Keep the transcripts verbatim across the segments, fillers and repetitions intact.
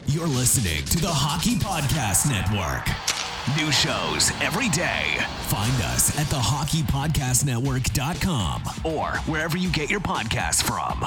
You're listening to the Hockey Podcast Network. New shows every day. Find us at the hockey podcast network dot com or wherever you get your podcasts from.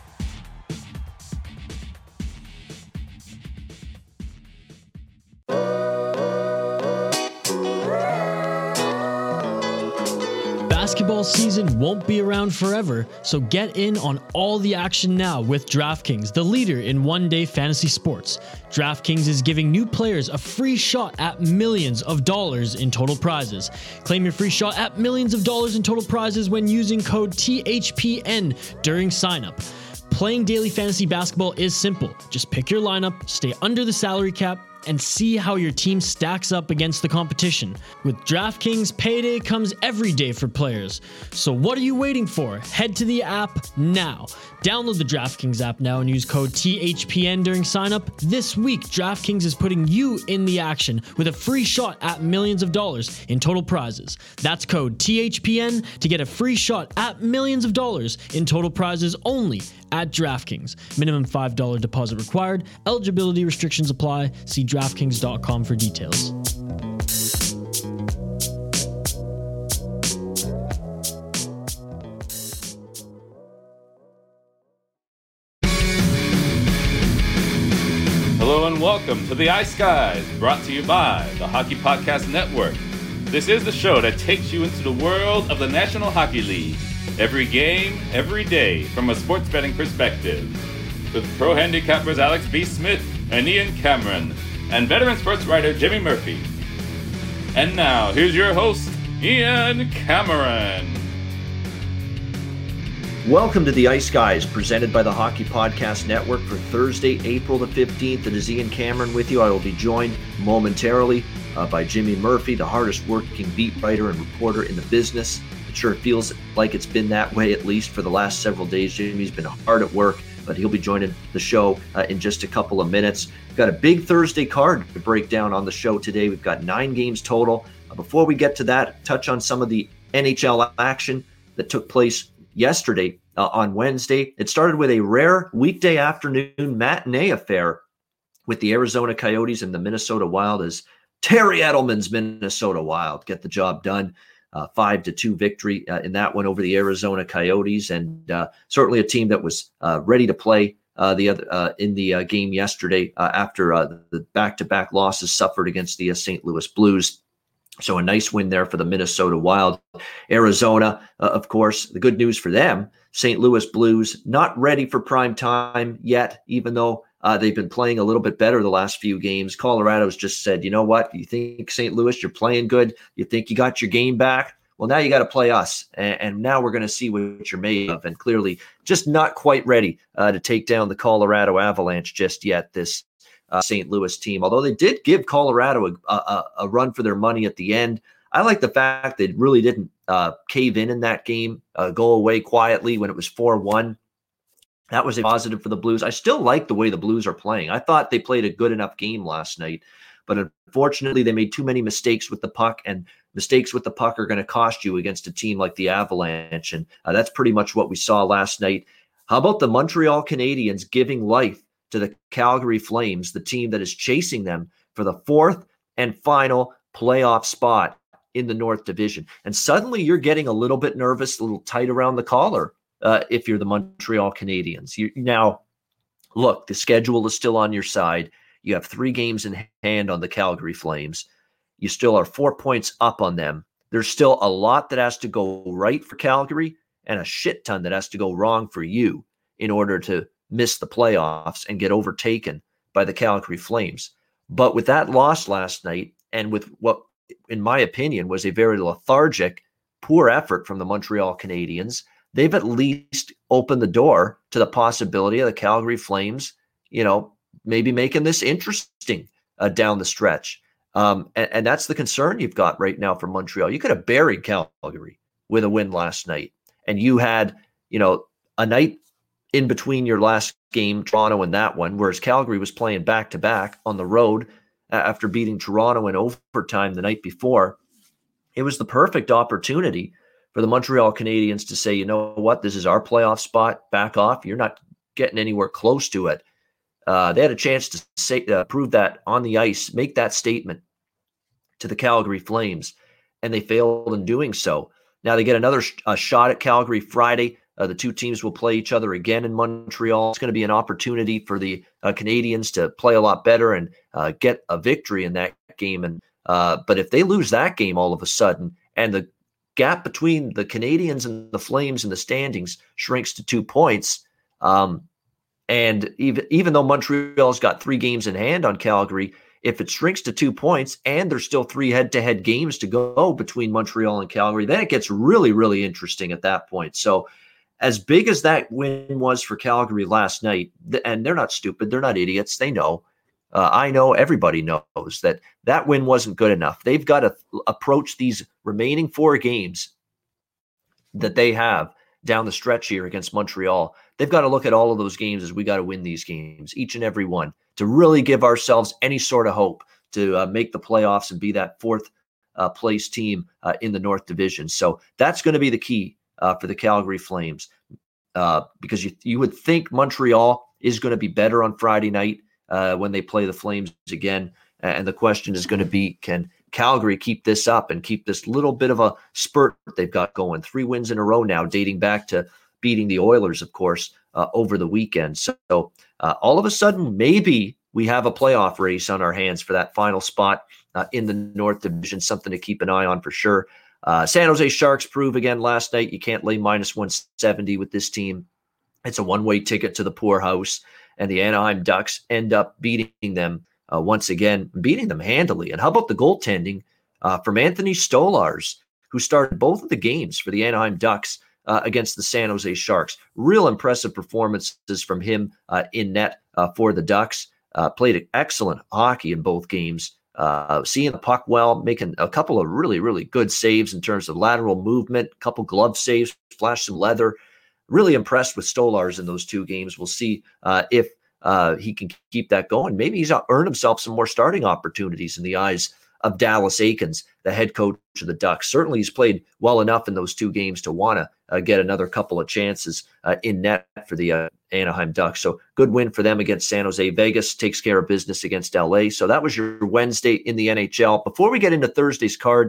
Basketball season won't be around forever, so get in on all the action now with DraftKings, the leader in one-day fantasy sports. DraftKings is giving new players a free shot at millions of dollars in total prizes. Claim your free shot at millions of dollars in total prizes when using code T H P N during signup. Playing daily fantasy basketball is simple. Just pick your lineup, stay under the salary cap, and see how your team stacks up against the competition. With DraftKings, payday comes every day for players. So what are you waiting for? Head to the app now. Download the DraftKings app now and use code T H P N during signup. This week, DraftKings is putting you in the action with a free shot at millions of dollars in total prizes. That's code T H P N to get a free shot at millions of dollars in total prizes only at DraftKings. Minimum five dollars deposit required. Eligibility restrictions apply. See DraftKings dot com for details. Hello and welcome to the Ice Guys, brought to you by the Hockey Podcast Network. This is the show that takes you into the world of the National Hockey League. Every game, every day, from a sports betting perspective. With pro handicappers Alex B. Smith and Ian Cameron, and veteran sports writer Jimmy Murphy. And now, here's your host, Ian Cameron. Welcome to the Ice Guys, presented by the Hockey Podcast Network for Thursday, April the fifteenth. It is Ian Cameron with you. I will be joined momentarily uh, by Jimmy Murphy, the hardest working beat writer and reporter in the business. It sure feels like it's been that way, at least for the last several days. Jimmy's been hard at work, but he'll be joining the show uh, in just a couple of minutes. We've got a big Thursday card to break down on the show today. We've got nine games total. Uh, before we get to that, touch on some of the N H L action that took place yesterday uh, on Wednesday. It started with a rare weekday afternoon matinee affair with the Arizona Coyotes and the Minnesota Wild as Terry Edelman's Minnesota Wild get the job done. Uh, five to two victory uh, in that one over the Arizona Coyotes, and uh, certainly a team that was uh, ready to play uh, the other uh, in the uh, game yesterday uh, after uh, the back-to-back losses suffered against the uh, Saint Louis Blues. So a nice win there for the Minnesota Wild. Arizona, uh, of course, the good news for them, Saint Louis Blues not ready for prime time yet, even though uh, they've been playing a little bit better the last few games. Colorado's just said, you know what, you think Saint Louis, you're playing good, you think you got your game back? Well, now you got to play us, and, and now we're going to see what you're made of. And clearly just not quite ready uh, to take down the Colorado Avalanche just yet, this Uh, Saint Louis team, although they did give Colorado a, a, a run for their money at the end. I like the fact they really didn't uh, cave in in that game, uh, go away quietly when it was four one. That was a positive for the Blues. I still like the way the Blues are playing. I thought they played a good enough game last night, but unfortunately they made too many mistakes with the puck, and mistakes with the puck are going to cost you against a team like the Avalanche, and uh, that's pretty much what we saw last night. How about the Montreal Canadiens giving life to the Calgary Flames, the team that is chasing them for the fourth and final playoff spot in the North Division? And suddenly you're getting a little bit nervous, a little tight around the collar uh, if you're the Montreal Canadiens. You, now, look, the schedule is still on your side. You have three games in hand on the Calgary Flames. You still are four points up on them. There's still a lot that has to go right for Calgary and a shit ton that has to go wrong for you in order to miss the playoffs and get overtaken by the Calgary Flames. But with that loss last night, and with what, in my opinion, was a very lethargic, poor effort from the Montreal Canadiens, they've at least opened the door to the possibility of the Calgary Flames, you know, maybe making this interesting uh, down the stretch. Um, and, and that's the concern you've got right now for Montreal. You could have buried Calgary with a win last night, and you had, you know, a night in between your last game, Toronto, and that one, whereas Calgary was playing back-to-back on the road after beating Toronto in overtime the night before. It was the perfect opportunity for the Montreal Canadiens to say, you know what, this is our playoff spot, back off. You're not getting anywhere close to it Uh, they had a chance to say, uh, prove that on the ice, make that statement to the Calgary Flames, and they failed in doing so. Now they get another sh- a shot at Calgary Friday. Uh, the two teams will play each other again in Montreal. It's going to be an opportunity for the uh, Canadians to play a lot better and uh, get a victory in that game. And uh, but if they lose that game all of a sudden, and the gap between the Canadians and the Flames in the standings shrinks to two points, um, and even even though Montreal's got three games in hand on Calgary, if it shrinks to two points and there's still three head-to-head games to go between Montreal and Calgary, then it gets really, really interesting at that point. So as big as that win was for Calgary last night, and they're not stupid, they're not idiots, they know. Uh, I know, everybody knows that that win wasn't good enough. They've got to approach these remaining four games that they have down the stretch here against Montreal. They've got to look at all of those games as we got to win these games, each and every one, to really give ourselves any sort of hope to uh, make the playoffs and be that fourth uh, place team uh, in the North Division. So that's going to be the key uh, for the Calgary Flames, uh, because you, you would think Montreal is going to be better on Friday night uh, when they play the Flames again. And the question is going to be, can Calgary keep this up and keep this little bit of a spurt they've got going? Three wins in a row now, dating back to beating the Oilers, of course, uh, over the weekend. So uh, all of a sudden, maybe we have a playoff race on our hands for that final spot uh, in the North Division, something to keep an eye on for sure. Uh, San Jose Sharks prove again last night you can't lay minus one seventy with this team. It's a one-way ticket to the poorhouse, and the Anaheim Ducks end up beating them uh, once again, beating them handily. And how about the goaltending uh, from Anthony Stolarz, who started both of the games for the Anaheim Ducks uh, against the San Jose Sharks? Real impressive performances from him uh, in net uh, for the Ducks. Uh, played excellent hockey in both games. Uh, seeing the puck well, making a couple of really, really good saves in terms of lateral movement, a couple glove saves, flashed some leather. Really impressed with Stolarz in those two games. We'll see uh, if uh, he can keep that going. Maybe he's earned himself some more starting opportunities in the eyes of Dallas Eakins, the head coach of the Ducks. Certainly he's played well enough in those two games to want to uh, get another couple of chances uh, in net for the uh, Anaheim Ducks. So good win for them against San Jose. Vegas takes care of business against L A. So that was your Wednesday in the N H L. Before we get into Thursday's card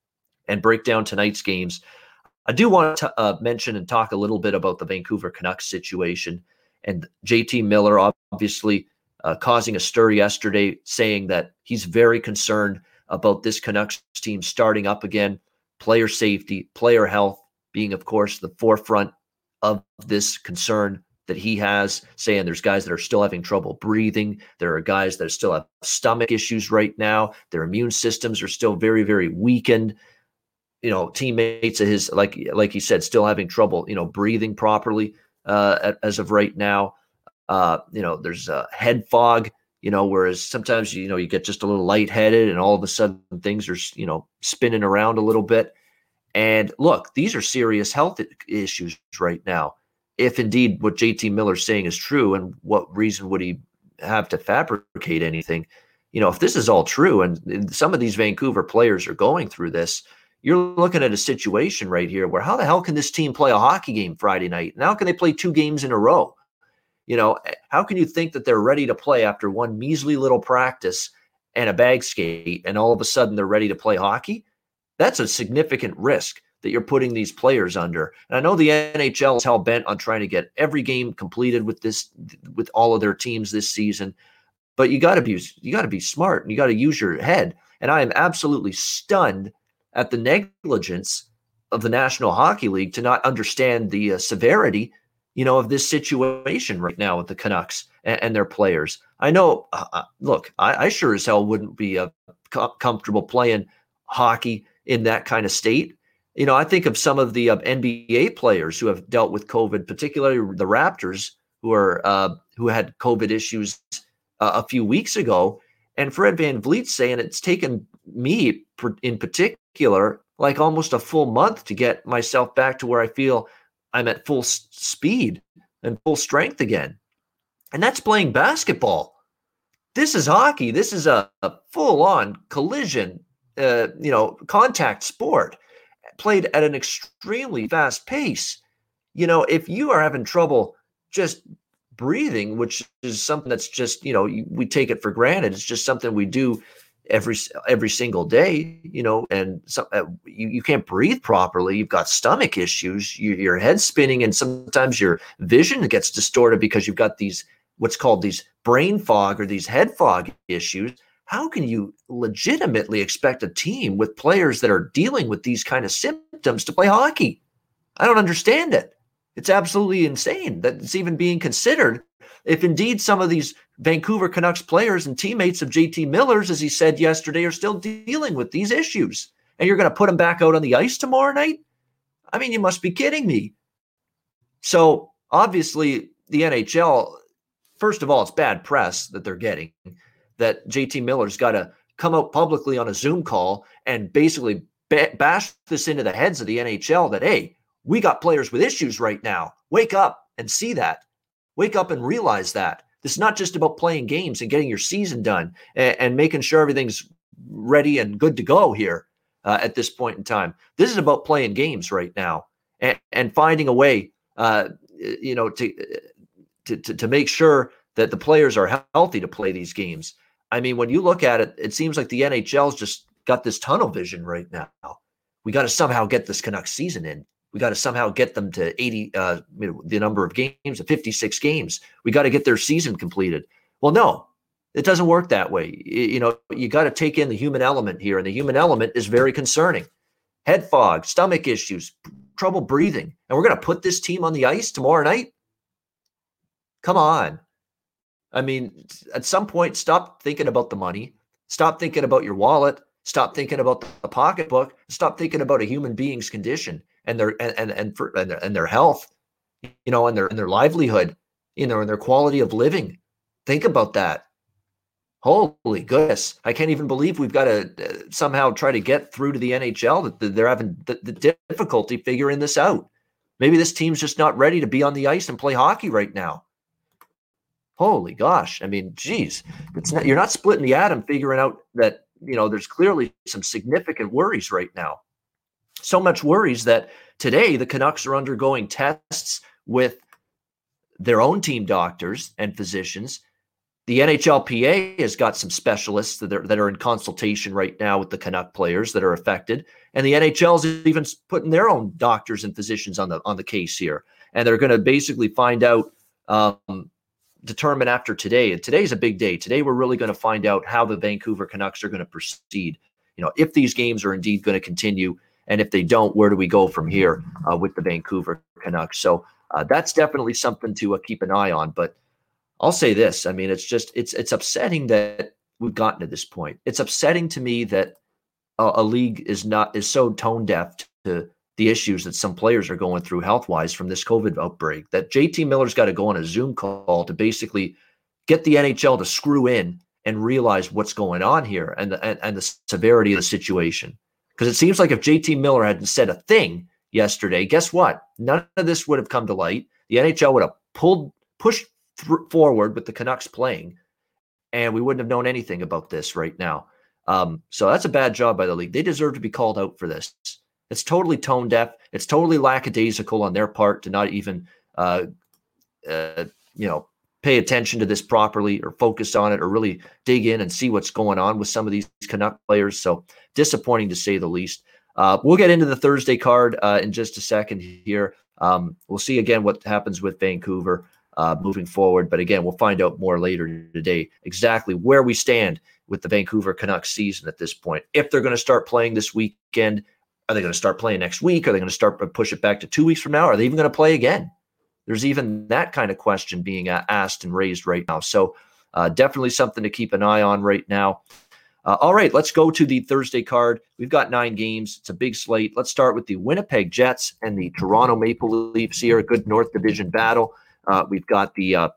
and break down tonight's games, I do want to uh, mention and talk a little bit about the Vancouver Canucks situation. And J T Miller obviously uh, causing a stir yesterday, saying that he's very concerned about this Canucks team starting up again, player safety, player health being, of course, the forefront of this concern that he has, saying there's guys that are still having trouble breathing. There are guys that still have stomach issues right now. Their immune systems are still very, very weakened. You know, teammates of his, like like he said, still having trouble, you know, breathing properly uh, as of right now. Uh, you know, there's uh, head fog, you know, whereas sometimes, you know, you get just a little lightheaded and all of a sudden things are, you know, spinning around a little bit. And look, these are serious health issues right now. If indeed what J T Miller's saying is true, and what reason would he have to fabricate anything? You know, if this is all true and some of these Vancouver players are going through this, you're looking at a situation right here where how the hell can this team play a hockey game Friday night? And how can they play two games in a row? You know, how can you think that they're ready to play after one measly little practice and a bag skate, and all of a sudden they're ready to play hockey? That's a significant risk that you're putting these players under. And I know the N H L is hell bent on trying to get every game completed with this, with all of their teams this season, but you got to be, you got to be smart and you got to use your head. And I am absolutely stunned at the negligence of the National Hockey League to not understand the uh, severity, you know, of this situation right now with the Canucks and, and their players. I know, uh, look, I, I sure as hell wouldn't be uh, co- comfortable playing hockey in that kind of state. You know, I think of some of the uh, N B A players who have dealt with COVID, particularly the Raptors, who are uh, who had COVID issues uh, a few weeks ago. And Fred VanVleet saying it's taken me in particular like almost a full month to get myself back to where I feel I'm at full s- speed and full strength again. And that's playing basketball. This is hockey. This is a, a full-on collision, uh, you know, contact sport played at an extremely fast pace. You know, if you are having trouble just breathing, which is something that's just, you know, we take it for granted. It's just something we do every every single day, you know, and so, uh, you, you can't breathe properly. You've got stomach issues, you, your head's spinning, and sometimes your vision gets distorted because you've got these, what's called these brain fog or these head fog issues. How can you legitimately expect a team with players that are dealing with these kind of symptoms to play hockey? I don't understand it. It's absolutely insane that it's even being considered. If indeed some of these Vancouver Canucks players and teammates of J T Miller's, as he said yesterday, are still dealing with these issues, and you're going to put them back out on the ice tomorrow night? I mean, you must be kidding me. So obviously the N H L, first of all, it's bad press that they're getting, that J T Miller's got to come out publicly on a Zoom call and basically ba- bash this into the heads of the N H L that, hey, we got players with issues right now. Wake up and see that. Wake up and realize that. This is not just about playing games and getting your season done and, and making sure everything's ready and good to go here uh, at this point in time. This is about playing games right now and, and finding a way, uh, you know, to, to to to make sure that the players are healthy to play these games. I mean, when you look at it, it seems like the N H L's just got this tunnel vision right now. We got to somehow get this Canucks season in. We got to somehow get them to eighty, uh, you know, the number of games, to fifty-six games. We got to get their season completed. Well, no, it doesn't work that way. You, you know, you got to take in the human element here, and the human element is very concerning. Head fog, stomach issues, trouble breathing, and we're going to put this team on the ice tomorrow night? Come on. I mean, at some point, stop thinking about the money. Stop thinking about your wallet. Stop thinking about the pocketbook. Stop thinking about a human being's condition and their and and and, for, and, their, and their health, you know, and their and their livelihood, you know, and their quality of living. Think about that. Holy goodness! I can't even believe we've got to uh, somehow try to get through to the N H L. That they're having the, the difficulty figuring this out. Maybe this team's just not ready to be on the ice and play hockey right now. Holy gosh! I mean, geez, it's not, you're not splitting the atom, figuring out that, you know, there's clearly some significant worries right now. So much worries that today the Canucks are undergoing tests with their own team doctors and physicians. The N H L P A has got some specialists that are, that are in consultation right now with the Canuck players that are affected. And the N H L is even putting their own doctors and physicians on the on the case here. And they're going to basically find out, um, determine after today. And today's a big day. Today, we're really going to find out how the Vancouver Canucks are going to proceed. You know, if these games are indeed going to continue, and if they don't, where do we go from here uh, with the Vancouver Canucks? So uh, that's definitely something to uh, keep an eye on. But I'll say this. I mean, it's just, it's it's upsetting that we've gotten to this point. It's upsetting to me that a, a league is not, is so tone deaf to the issues that some players are going through health-wise from this COVID outbreak, that J T Miller's got to go on a Zoom call to basically get the N H L to screw in and realize what's going on here and the, and, and the severity of the situation. Because it seems like if J T Miller hadn't said a thing yesterday, guess what? None of this would have come to light. The N H L would have pulled, pushed th- forward with the Canucks playing, and we wouldn't have known anything about this right now. Um, so that's a bad job by the league. They deserve to be called out for this. It's totally tone deaf. It's totally lackadaisical on their part to not even, uh, uh, you know, pay attention to this properly or focus on it or really dig in and see what's going on with some of these Canuck players. So disappointing to say the least. Uh, we'll get into the Thursday card uh, in just a second here. Um, we'll see again what happens with Vancouver uh, moving forward. But again, we'll find out more later today exactly where we stand with the Vancouver Canucks season at this point. If they're going to start playing this weekend, are they going to start playing next week? Are they going to start push it back to two weeks from now? Are they even going to play again? There's even that kind of question being asked and raised right now. So uh, definitely something to keep an eye on right now. Uh, all right, let's go to the Thursday card. We've got nine games. It's a big slate. Let's start with the Winnipeg Jets and the Toronto Maple Leafs here. A good North Division battle. Uh, we've got the uh,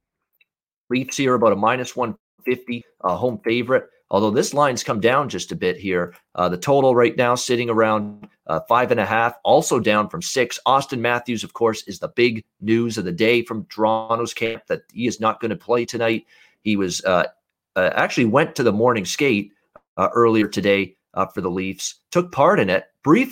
Leafs here about a minus one fifty uh, home favorite. Although this line's come down just a bit here. Uh, the total right now sitting around uh, five and a half, also down from six. Austin Matthews, of course, is the big news of the day from Toronto's camp that he is not going to play tonight. He was uh, uh, actually went to the morning skate uh, earlier today uh, for the Leafs, took part in it briefly,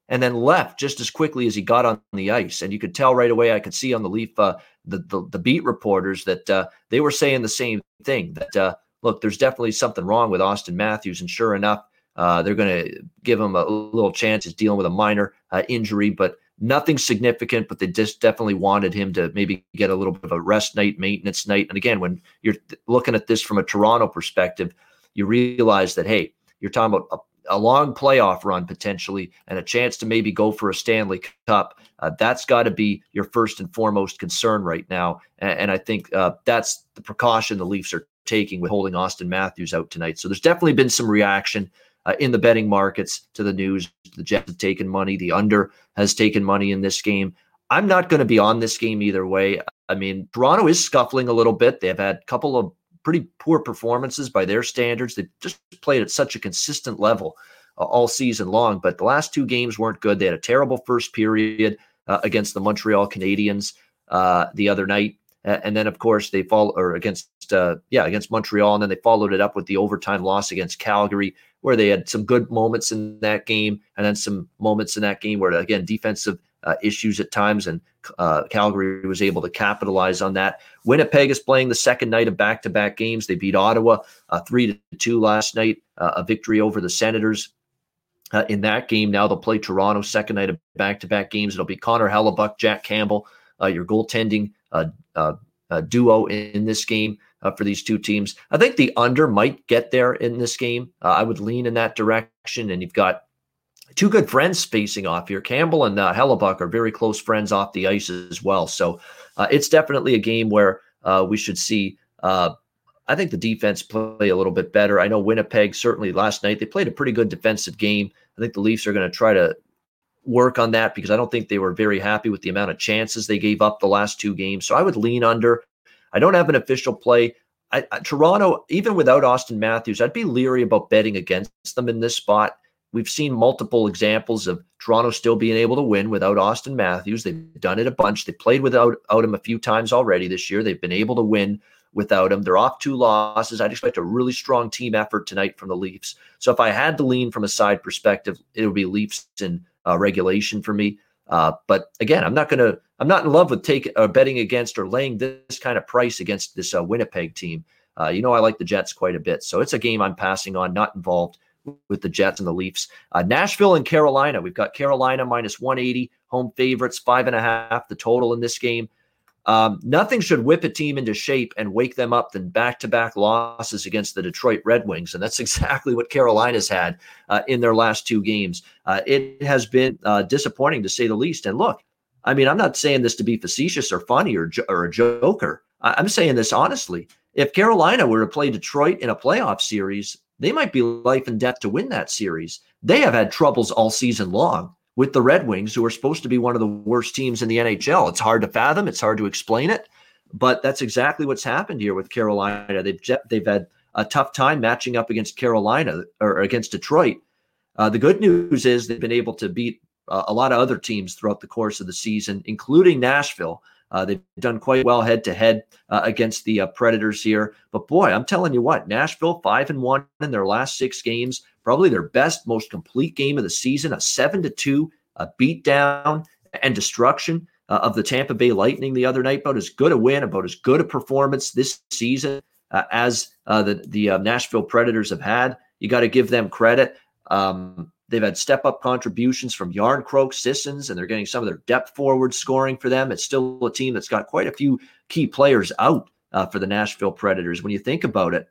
and then left just as quickly as he got on the ice. And you could tell right away, I could see on the Leaf, uh, the, the the beat reporters that uh, they were saying the same thing, that, uh, look, there's definitely something wrong with Auston Matthews. And sure enough, uh, they're going to give him a little chance. He's dealing with a minor uh, injury, but nothing significant, but they just definitely wanted him to maybe get a little bit of a rest night, maintenance night. And again, when you're looking at this from a Toronto perspective, you realize that, hey, you're talking about a, a long playoff run potentially and a chance to maybe go for a Stanley Cup. Uh, that's got to be your first and foremost concern right now. And, and I think uh, that's the precaution the Leafs are taking with holding Auston Matthews out tonight. So there's definitely been some reaction Uh, in the betting markets to the news. The Jets have taken money. The under has taken money in this game. I'm not going to be on this game either way. I mean, Toronto is scuffling a little bit. They've had a couple of pretty poor performances by their standards. They've just played at such a consistent level uh, all season long. But the last two games weren't good. They had a terrible first period uh, against the Montreal Canadiens uh, the other night. Uh, and then, of course, they fall or against, uh, yeah, against Montreal. And then they followed it up with the overtime loss against Calgary, where they had some good moments in that game, and then some moments in that game where, again, defensive uh, issues at times, and uh, Calgary was able to capitalize on that. Winnipeg is playing the second night of back-to-back games. They beat Ottawa uh, three to two last night, uh, a victory over the Senators uh, in that game. Now they'll play Toronto, second night of back-to-back games. It'll be Connor Hellebuck, Jack Campbell, uh, your goaltending uh, uh, uh, duo in, in this game. Uh, for these two teams. I think the under might get there in this game. Uh, I would lean in that direction. And you've got two good friends facing off here. Campbell and uh, Hellebuck are very close friends off the ice as well. So uh, it's definitely a game where uh, we should see, uh, I think, the defense play a little bit better. I know Winnipeg, certainly last night, they played a pretty good defensive game. I think the Leafs are going to try to work on that because I don't think they were very happy with the amount of chances they gave up the last two games. So I would lean under. I don't have an official play. I, I, Toronto, even without Auston Matthews, I'd be leery about betting against them in this spot. We've seen multiple examples of Toronto still being able to win without Auston Matthews. They've done it a bunch. They played without, without him a few times already this year. They've been able to win without him. They're off two losses. I'd expect a really strong team effort tonight from the Leafs. So if I had to lean from a side perspective, it would be Leafs in uh, regulation for me. Uh, but again, I'm not going to, I'm not in love with taking uh, betting against or laying this kind of price against this uh, Winnipeg team. Uh, you know, I like the Jets quite a bit. So it's a game I'm passing on, not involved with the Jets and the Leafs. Uh, Nashville and Carolina. We've got Carolina minus one eighty, home favorites, five and a half, the total in this game. Um, nothing should whip a team into shape and wake them up than back-to-back losses against the Detroit Red Wings. And that's exactly what Carolina's had uh, in their last two games. Uh, it has been uh, disappointing, to say the least. And look, I mean, I'm not saying this to be facetious or funny or, or a joker. I'm saying this honestly. If Carolina were to play Detroit in a playoff series, they might be life and death to win that series. They have had troubles all season long with the Red Wings, who are supposed to be one of the worst teams in the N H L. It's hard to fathom. It's hard to explain it. But that's exactly what's happened here with Carolina. They've they've had a tough time matching up against Carolina or against Detroit. Uh, the good news is they've been able to beat uh, a lot of other teams throughout the course of the season, including Nashville. Uh, they've done quite well head-to-head uh, against the uh, Predators here. But, boy, I'm telling you what, Nashville, five and one in their last six games, probably their best, most complete game of the season, a seven to two a beatdown and destruction uh, of the Tampa Bay Lightning the other night. About as good a win, about as good a performance this season uh, as uh, the, the uh, Nashville Predators have had. You got to give them credit. Um, They've had step-up contributions from Yarncroke, Sissons, and they're getting some of their depth forward scoring for them. It's still a team that's got quite a few key players out uh, for the Nashville Predators. When you think about it,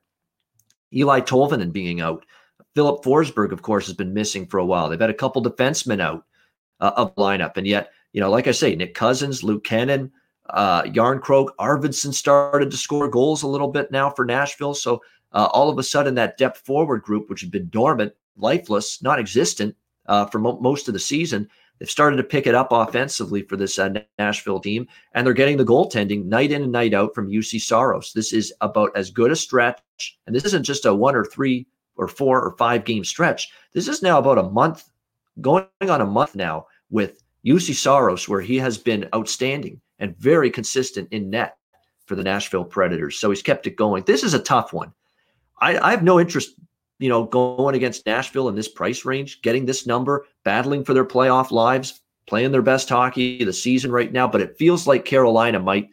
Eli Tolvanen being out. Philip Forsberg, of course, has been missing for a while. They've had a couple defensemen out uh, of lineup. And yet, you know, like I say, Nick Cousins, Luke Cannon, uh, Yarncroke, Arvidsson started to score goals a little bit now for Nashville. So uh, all of a sudden that depth forward group, which had been dormant, lifeless, non-existent uh, for mo- most of the season, they've started to pick it up offensively for this uh, Nashville team, and they're getting the goaltending night in and night out from U C Saros. This is about as good a stretch, and this isn't just a one or three or four or five game stretch. This is now about a month, going on a month now with U C Saros, where he has been outstanding and very consistent in net for the Nashville Predators. So he's kept it going. This is a tough one. I, I have no interest you know, going against Nashville in this price range, getting this number, battling for their playoff lives, playing their best hockey of the season right now. But it feels like Carolina might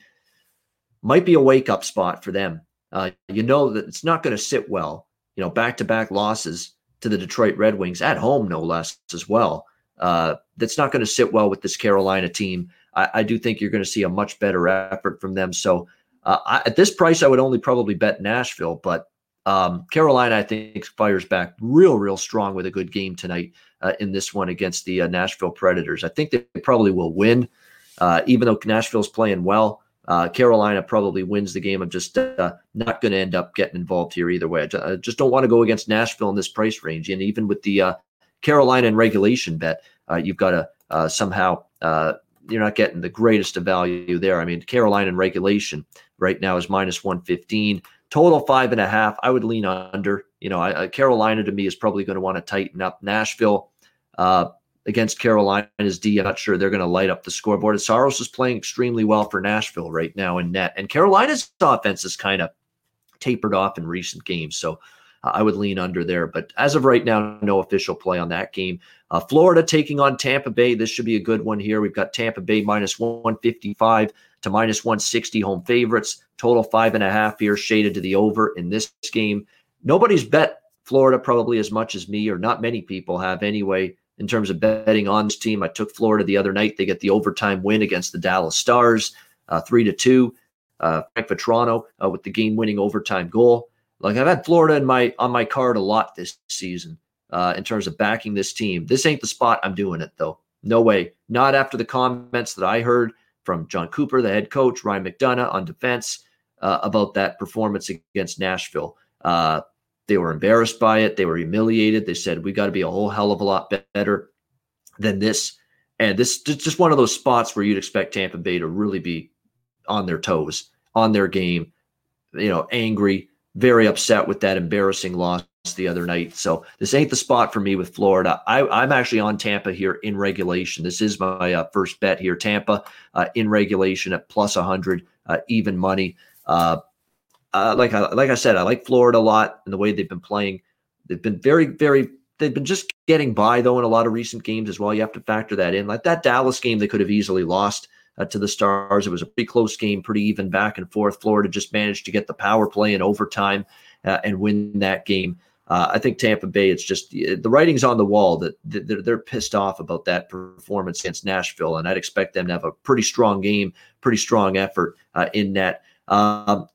might be a wake-up spot for them. Uh, you know that it's not going to sit well, you know, back-to-back losses to the Detroit Red Wings at home, no less, as well. Uh, that's not going to sit well with this Carolina team. I, I do think you're going to see a much better effort from them. So uh, I, at this price, I would only probably bet Nashville, but um, Carolina, I think, fires back real, real strong with a good game tonight uh, in this one against the uh, Nashville Predators. I think they probably will win, uh, even though Nashville's playing well. Uh, Carolina probably wins the game. I'm just uh, not going to end up getting involved here either way. I just don't want to go against Nashville in this price range. And even with the uh, Carolina in regulation bet, uh, you've got to uh, somehow uh, you're not getting the greatest of value there. I mean, Carolina in regulation right now is minus one fifteen. Total five and a half. I would lean under. You know, I, Carolina to me is probably going to want to tighten up. Nashville uh, against Carolina's D, I'm not sure they're going to light up the scoreboard. Saros is playing extremely well for Nashville right now in net. And Carolina's offense is kind of tapered off in recent games. So uh, I would lean under there. But as of right now, no official play on that game. Uh, Florida taking on Tampa Bay. This should be a good one here. We've got Tampa Bay minus one fifty-five to minus one sixty home favorites. Total five and a half here, shaded to the over in this game. Nobody's bet Florida probably as much as me, or not many people have anyway. In terms of betting on this team, I took Florida the other night. They get the overtime win against the Dallas Stars, uh, three to two. Uh, Frank Vetrano uh, with the game-winning overtime goal. Like I've had Florida in my on my card a lot this season uh, in terms of backing this team. This ain't the spot I'm doing it though. No way. Not after the comments that I heard from John Cooper, the head coach, Ryan McDonough on defense uh, about that performance against Nashville. Uh, They were embarrassed by it. They were humiliated. They said, we got to be a whole hell of a lot better than this. And this is just one of those spots where you'd expect Tampa Bay to really be on their toes, on their game, you know, angry, very upset with that embarrassing loss the other night. So this ain't the spot for me with Florida. I, I'm actually on Tampa here in regulation. This is my uh, first bet here. Tampa uh, in regulation at plus one hundred, uh, even money. Uh, Uh, like I like I said, I like Florida a lot and the way they've been playing. They've been very, very. They've been just getting by though in a lot of recent games as well. You have to factor that in. Like that Dallas game, they could have easily lost uh, to the Stars. It was a pretty close game, pretty even back and forth. Florida just managed to get the power play in overtime uh, and win that game. Uh, I think Tampa Bay. It's just the writing's on the wall that they're, they're pissed off about that performance against Nashville, and I'd expect them to have a pretty strong game, pretty strong effort uh, in net. Um,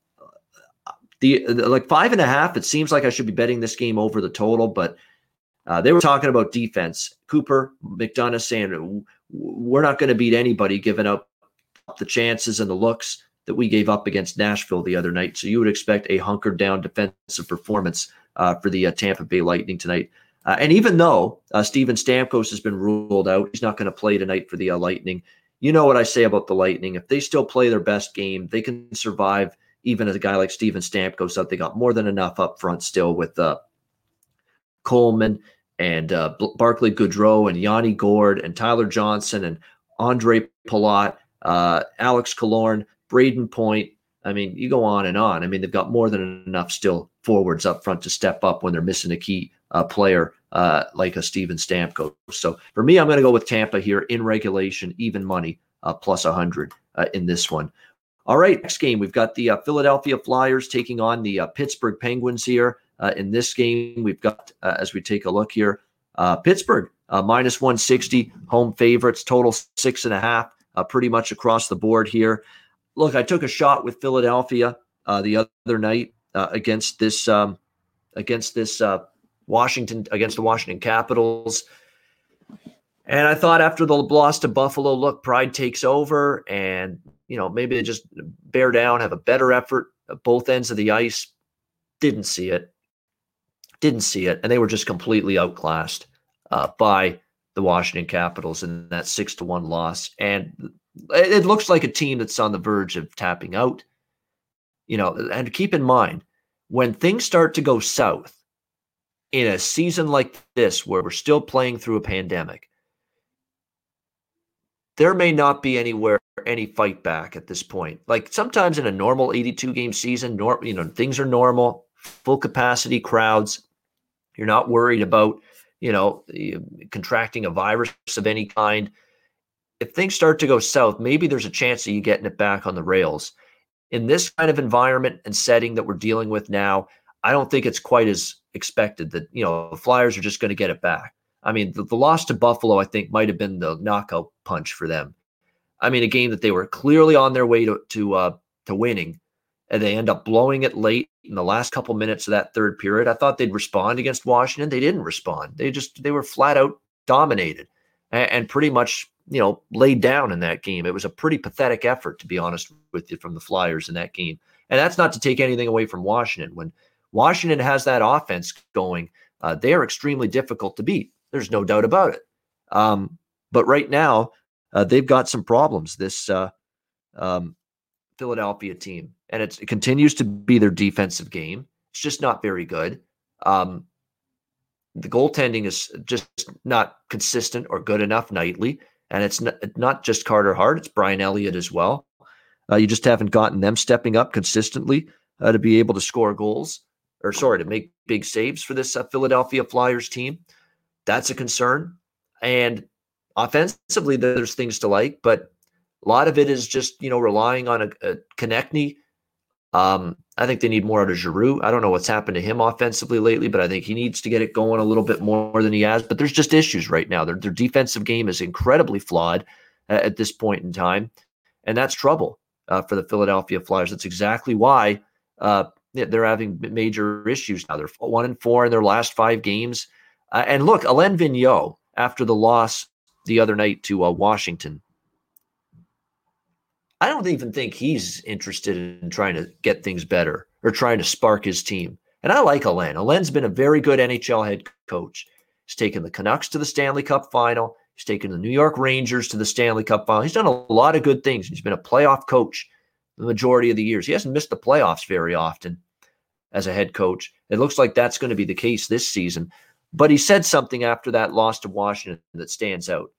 The like five and a half, it seems like I should be betting this game over the total, but uh, they were talking about defense. Cooper, McDonough saying we're not going to beat anybody, giving up the chances and the looks that we gave up against Nashville the other night. So you would expect a hunkered down defensive performance uh, for the uh, Tampa Bay Lightning tonight. Uh, and even though uh, Steven Stamkos has been ruled out, he's not going to play tonight for the uh, Lightning. You know what I say about the Lightning. If they still play their best game, they can survive. Even as a guy like Steven Stamkos up, they got more than enough up front still with uh, Coleman and uh, Barclay Goodrow and Yanni Gourde and Tyler Johnson and Andre Palat, uh, Alex Killorn, Braden Point. I mean, you go on and on. I mean, they've got more than enough still forwards up front to step up when they're missing a key uh, player uh, like a Steven Stamkos. So for me, I'm going to go with Tampa here in regulation, even money, uh, plus one hundred uh, in this one. All right, next game, we've got the uh, Philadelphia Flyers taking on the uh, Pittsburgh Penguins here. Uh, in this game, we've got, uh, as we take a look here, uh, Pittsburgh, uh, minus one sixty, home favorites, total six and a half, uh, pretty much across the board here. Look, I took a shot with Philadelphia uh, the other night uh, against this, um, against this uh, Washington, against the Washington Capitals. And I thought after the loss to Buffalo, look, pride takes over and, you know, maybe they just bear down, have a better effort at both ends of the ice. Didn't see it. Didn't see it. And they were just completely outclassed uh, by the Washington Capitals in that six to one loss. And it looks like a team that's on the verge of tapping out. You know, and keep in mind, when things start to go south in a season like this, where we're still playing through a pandemic, there may not be anywhere any fight back at this point. Like sometimes in a normal eighty-two game season, nor, you know, things are normal, full capacity crowds. You're not worried about, you know, contracting a virus of any kind. If things start to go south, maybe there's a chance of you getting it back on the rails. In this kind of environment and setting that we're dealing with now, I don't think it's quite as expected that, you know, the Flyers are just going to get it back. I mean, the, the loss to Buffalo, I think, might have been the knockout punch for them. I mean, a game that they were clearly on their way to to uh, to winning, and they end up blowing it late in the last couple minutes of that third period. I thought they'd respond against Washington. They didn't respond. They just they were flat out dominated and, and pretty much, you know, laid down in that game. It was a pretty pathetic effort, to be honest with you, from the Flyers in that game. And that's not to take anything away from Washington. When Washington has that offense going, uh, they are extremely difficult to beat. There's no doubt about it. Um, but right now, uh, they've got some problems, this uh, um, Philadelphia team. And it's, it continues to be their defensive game. It's just not very good. Um, the goaltending is just not consistent or good enough nightly. And it's not, not just Carter Hart, it's Brian Elliott as well. Uh, you just haven't gotten them stepping up consistently uh, to be able to score goals, or sorry, to make big saves for this uh, Philadelphia Flyers team. That's a concern. And offensively, there's things to like, but a lot of it is just, you know, relying on a, a Konechny. Um, I think they need more out of Giroux. I don't know what's happened to him offensively lately, but I think he needs to get it going a little bit more than he has. But there's just issues right now. Their, their defensive game is incredibly flawed uh, at this point in time, and that's trouble uh, for the Philadelphia Flyers. That's exactly why uh, they're having major issues now. They're one and four in their last five games. Uh, and look, Alain Vigneault, after the loss the other night to uh, Washington, I don't even think he's interested in trying to get things better or trying to spark his team. And I like Alain. Alain's been a very good N H L head coach. He's taken the Canucks to the Stanley Cup final. He's taken the New York Rangers to the Stanley Cup final. He's done a lot of good things. He's been a playoff coach the majority of the years. He hasn't missed the playoffs very often as a head coach. It looks like that's going to be the case this season. But he said something after that loss to Washington that stands out.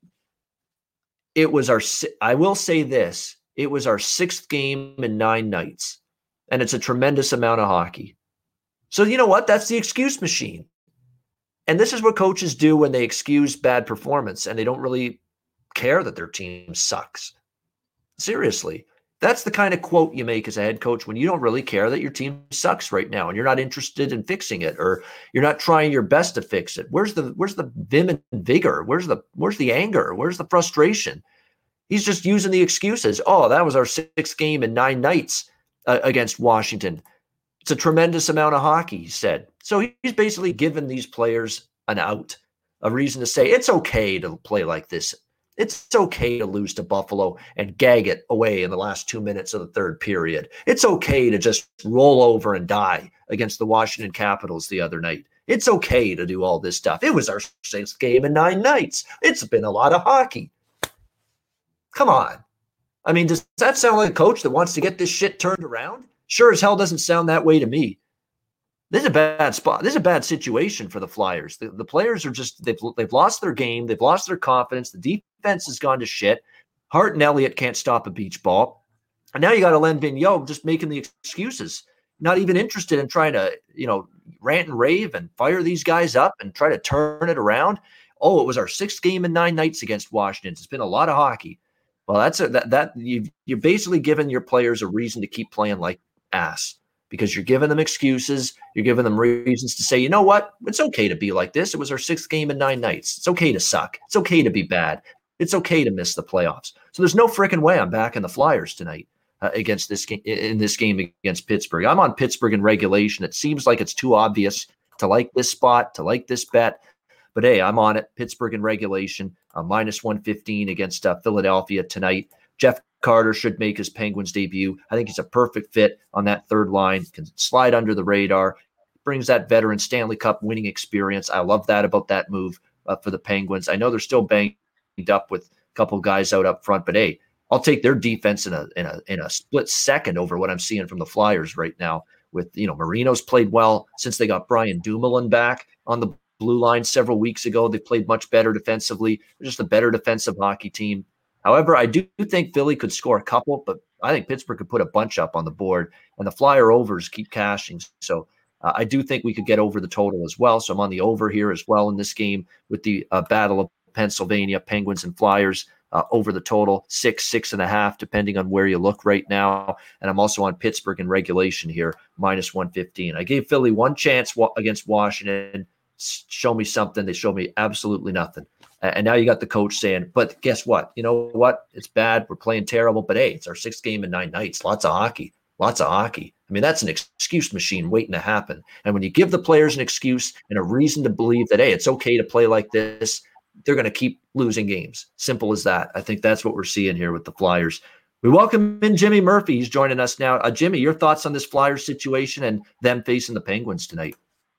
It was our, I will say this, it was our sixth game in nine nights, and it's a tremendous amount of hockey. So you know what? That's the excuse machine. And this is what coaches do when they excuse bad performance and they don't really care that their team sucks. Seriously. That's the kind of quote you make as a head coach when you don't really care that your team sucks right now and you're not interested in fixing it, or you're not trying your best to fix it. Where's the where's the vim and vigor? Where's the where's the anger? Where's the frustration? He's just using the excuses. Oh, that was our sixth game in nine nights uh, against Washington. It's a tremendous amount of hockey, he said. So he's basically given these players an out, a reason to say it's okay to play like this. It's okay to lose to Buffalo and gag it away in the last two minutes of the third period. It's okay to just roll over and die against the Washington Capitals the other night. It's okay to do all this stuff. It was our sixth game in nine nights. It's been a lot of hockey. Come on. I mean, does that sound like a coach that wants to get this shit turned around? Sure as hell doesn't sound that way to me. This is a bad spot. This is a bad situation for the Flyers. The, the players are just, they've, they've lost their game. They've lost their confidence. The defense has gone to shit. Hart and Elliott can't stop a beach ball. And now you got Alain Vigneault just making the excuses, not even interested in trying to, you know, rant and rave and fire these guys up and try to turn it around. Oh, it was our sixth game in nine nights against Washington. It's been a lot of hockey. Well, that's a, that, that you've, you're basically giving your players a reason to keep playing like ass, because you're giving them excuses. You're giving them reasons to say, you know what? It's okay to be like this. It was our sixth game in nine nights. It's okay to suck. It's okay to be bad. It's okay to miss the playoffs. So there's no freaking way I'm backing the Flyers tonight uh, against this game, in this game against Pittsburgh. I'm on Pittsburgh in regulation. It seems like it's too obvious to like this spot, to like this bet. But hey, I'm on it. Pittsburgh in regulation, uh, minus one fifteen against uh, Philadelphia tonight. Jeff Carter should make his Penguins debut. I think he's a perfect fit on that third line, can slide under the radar, brings that veteran Stanley Cup winning experience. I love that about that move uh, for the Penguins. I know they're still banged up with a couple guys out up front, but hey, I'll take their defense in a in a in a split second over what I'm seeing from the Flyers right now. With, you know, Marino's played well since they got Brian Dumoulin back on the blue line several weeks ago. They played much better defensively. They're just a better defensive hockey team. However, I do think Philly could score a couple, but I think Pittsburgh could put a bunch up on the board, and the Flyer overs keep cashing. So Uh, I do think we could get over the total as well. So I'm on the over here as well in this game with the uh, Battle of Pennsylvania, Penguins and Flyers. Uh, over the total, six, six and a half, depending on where you look right now. And I'm also on Pittsburgh in regulation here, minus one fifteen. I gave Philly one chance wa- against Washington. Show me something. They showed me absolutely nothing. Uh, and now you got the coach saying, but guess what? You know what? It's bad. We're playing terrible. But hey, it's our sixth game in nine nights. Lots of hockey. Lots of hockey. I mean, that's an excuse machine waiting to happen. And when you give the players an excuse and a reason to believe that, hey, it's okay to play like this, they're going to keep losing games. Simple as that. I think that's what we're seeing here with the Flyers. We welcome in Jimmy Murphy. He's joining us now. Uh, Jimmy, your thoughts on this Flyers situation and them facing the Penguins tonight?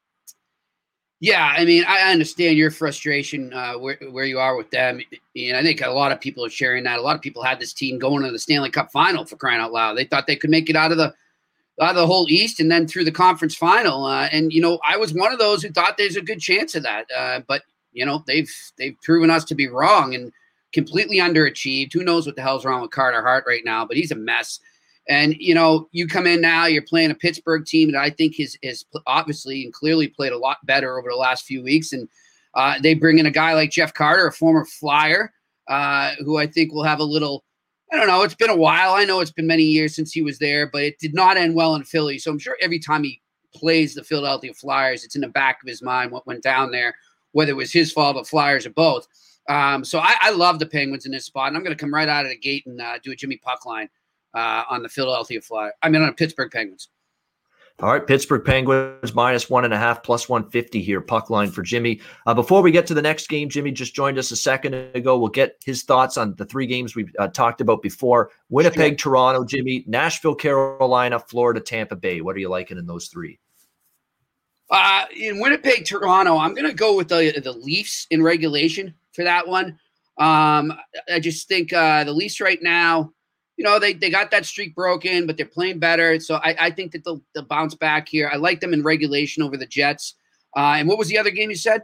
Yeah, I mean, I understand your frustration uh, where, where you are with them. And I think a lot of people are sharing that. A lot of people had this team going to the Stanley Cup final, for crying out loud. They thought they could make it out of the out of the whole East and then through the conference final. Uh, and, you know, I was one of those who thought there's a good chance of that. Uh, but You know, they've they've proven us to be wrong and completely underachieved. Who knows what the hell's wrong with Carter Hart right now, but he's a mess. And, you know, you come in now, you're playing a Pittsburgh team that I think has, has obviously and clearly played a lot better over the last few weeks. And uh, they bring in a guy like Jeff Carter, a former Flyer, uh, who I think will have a little, I don't know, it's been a while. I know it's been many years since he was there, but it did not end well in Philly. So I'm sure every time he plays the Philadelphia Flyers, it's in the back of his mind what went down there, whether it was his fault or Flyers or both. Um, so I, I love the Penguins in this spot, and I'm going to come right out of the gate and uh, do a Jimmy puck line uh, on the Philadelphia Flyers. I mean, on the Pittsburgh Penguins. All right, Pittsburgh Penguins minus one and a half, plus one fifty here, puck line for Jimmy. Uh, before we get to the next game, Jimmy just joined us a second ago. We'll get his thoughts on the three games we uh, talked about before. Winnipeg, sure. Toronto, Jimmy, Nashville, Carolina, Florida, Tampa Bay. What are you liking in those three? Uh, in Winnipeg, Toronto, I'm going to go with the the Leafs in regulation for that one. Um, I just think uh, the Leafs right now, you know, they, they got that streak broken, but they're playing better. So I, I think that they'll, they'll bounce back here. I like them in regulation over the Jets. Uh, and what was the other game you said?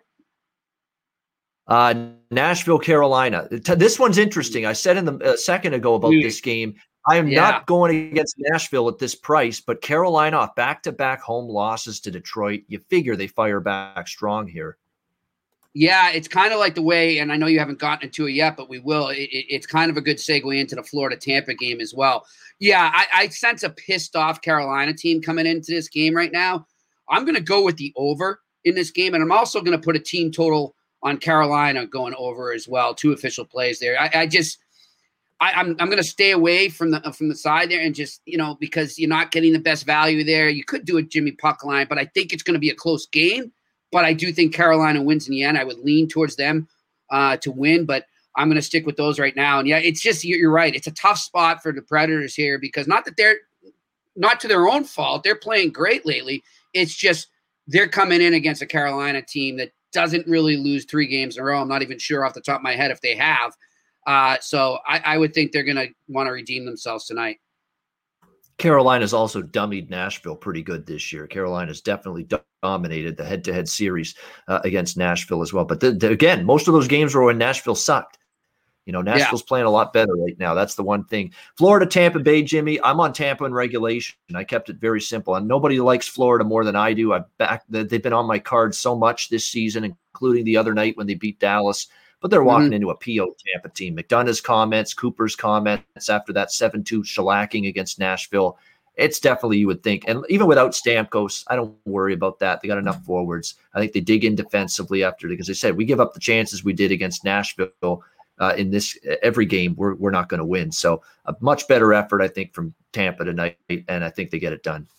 Uh, Nashville, Carolina. This one's interesting. I said in the a second ago about mm. this game, I am yeah. not going against Nashville at this price, but Carolina off back-to-back home losses to Detroit. You figure they fire back strong here. Yeah, it's kind of like the way, and I know you haven't gotten into it yet, but we will. It, it, it's kind of a good segue into the Florida-Tampa game as well. Yeah, I, I sense a pissed-off Carolina team coming into this game right now. I'm going to go with the over in this game, and I'm also going to put a team total on Carolina going over as well. Two official plays there. I, I just – I, I'm I'm going to stay away from the from the side there and just, you know, because you're not getting the best value there. You could do a Jimmy puck line, but I think it's going to be a close game. But I do think Carolina wins in the end. I would lean towards them uh, to win, but I'm going to stick with those right now. And yeah, it's just, you're, you're right. It's a tough spot for the Predators here because not that they're not to their own fault. They're playing great lately. It's just they're coming in against a Carolina team that doesn't really lose three games in a row. I'm not even sure off the top of my head if they have. Uh, so I, I would think they're going to want to redeem themselves tonight. Carolina's also dummied Nashville pretty good this year. Carolina's definitely dominated the head-to-head series uh, against Nashville as well. But the, the, again, most of those games were when Nashville sucked. You know, Nashville's yeah. playing a lot better right now. That's the one thing. Florida, Tampa Bay, Jimmy. I'm on Tampa in regulation. I kept it very simple. And nobody likes Florida more than I do. I back they've been on my card so much this season, including the other night when they beat Dallas. But they're walking mm-hmm. into a P O Tampa team. McDonough's comments, Cooper's comments after that seven two shellacking against Nashville. It's definitely, you would think. And even without Stamkos, I don't worry about that. They got enough forwards. I think they dig in defensively after, because they said, we give up the chances we did against Nashville uh, in this every game. We're, we're not going to win. So a much better effort, I think, from Tampa tonight. And I think they get it done.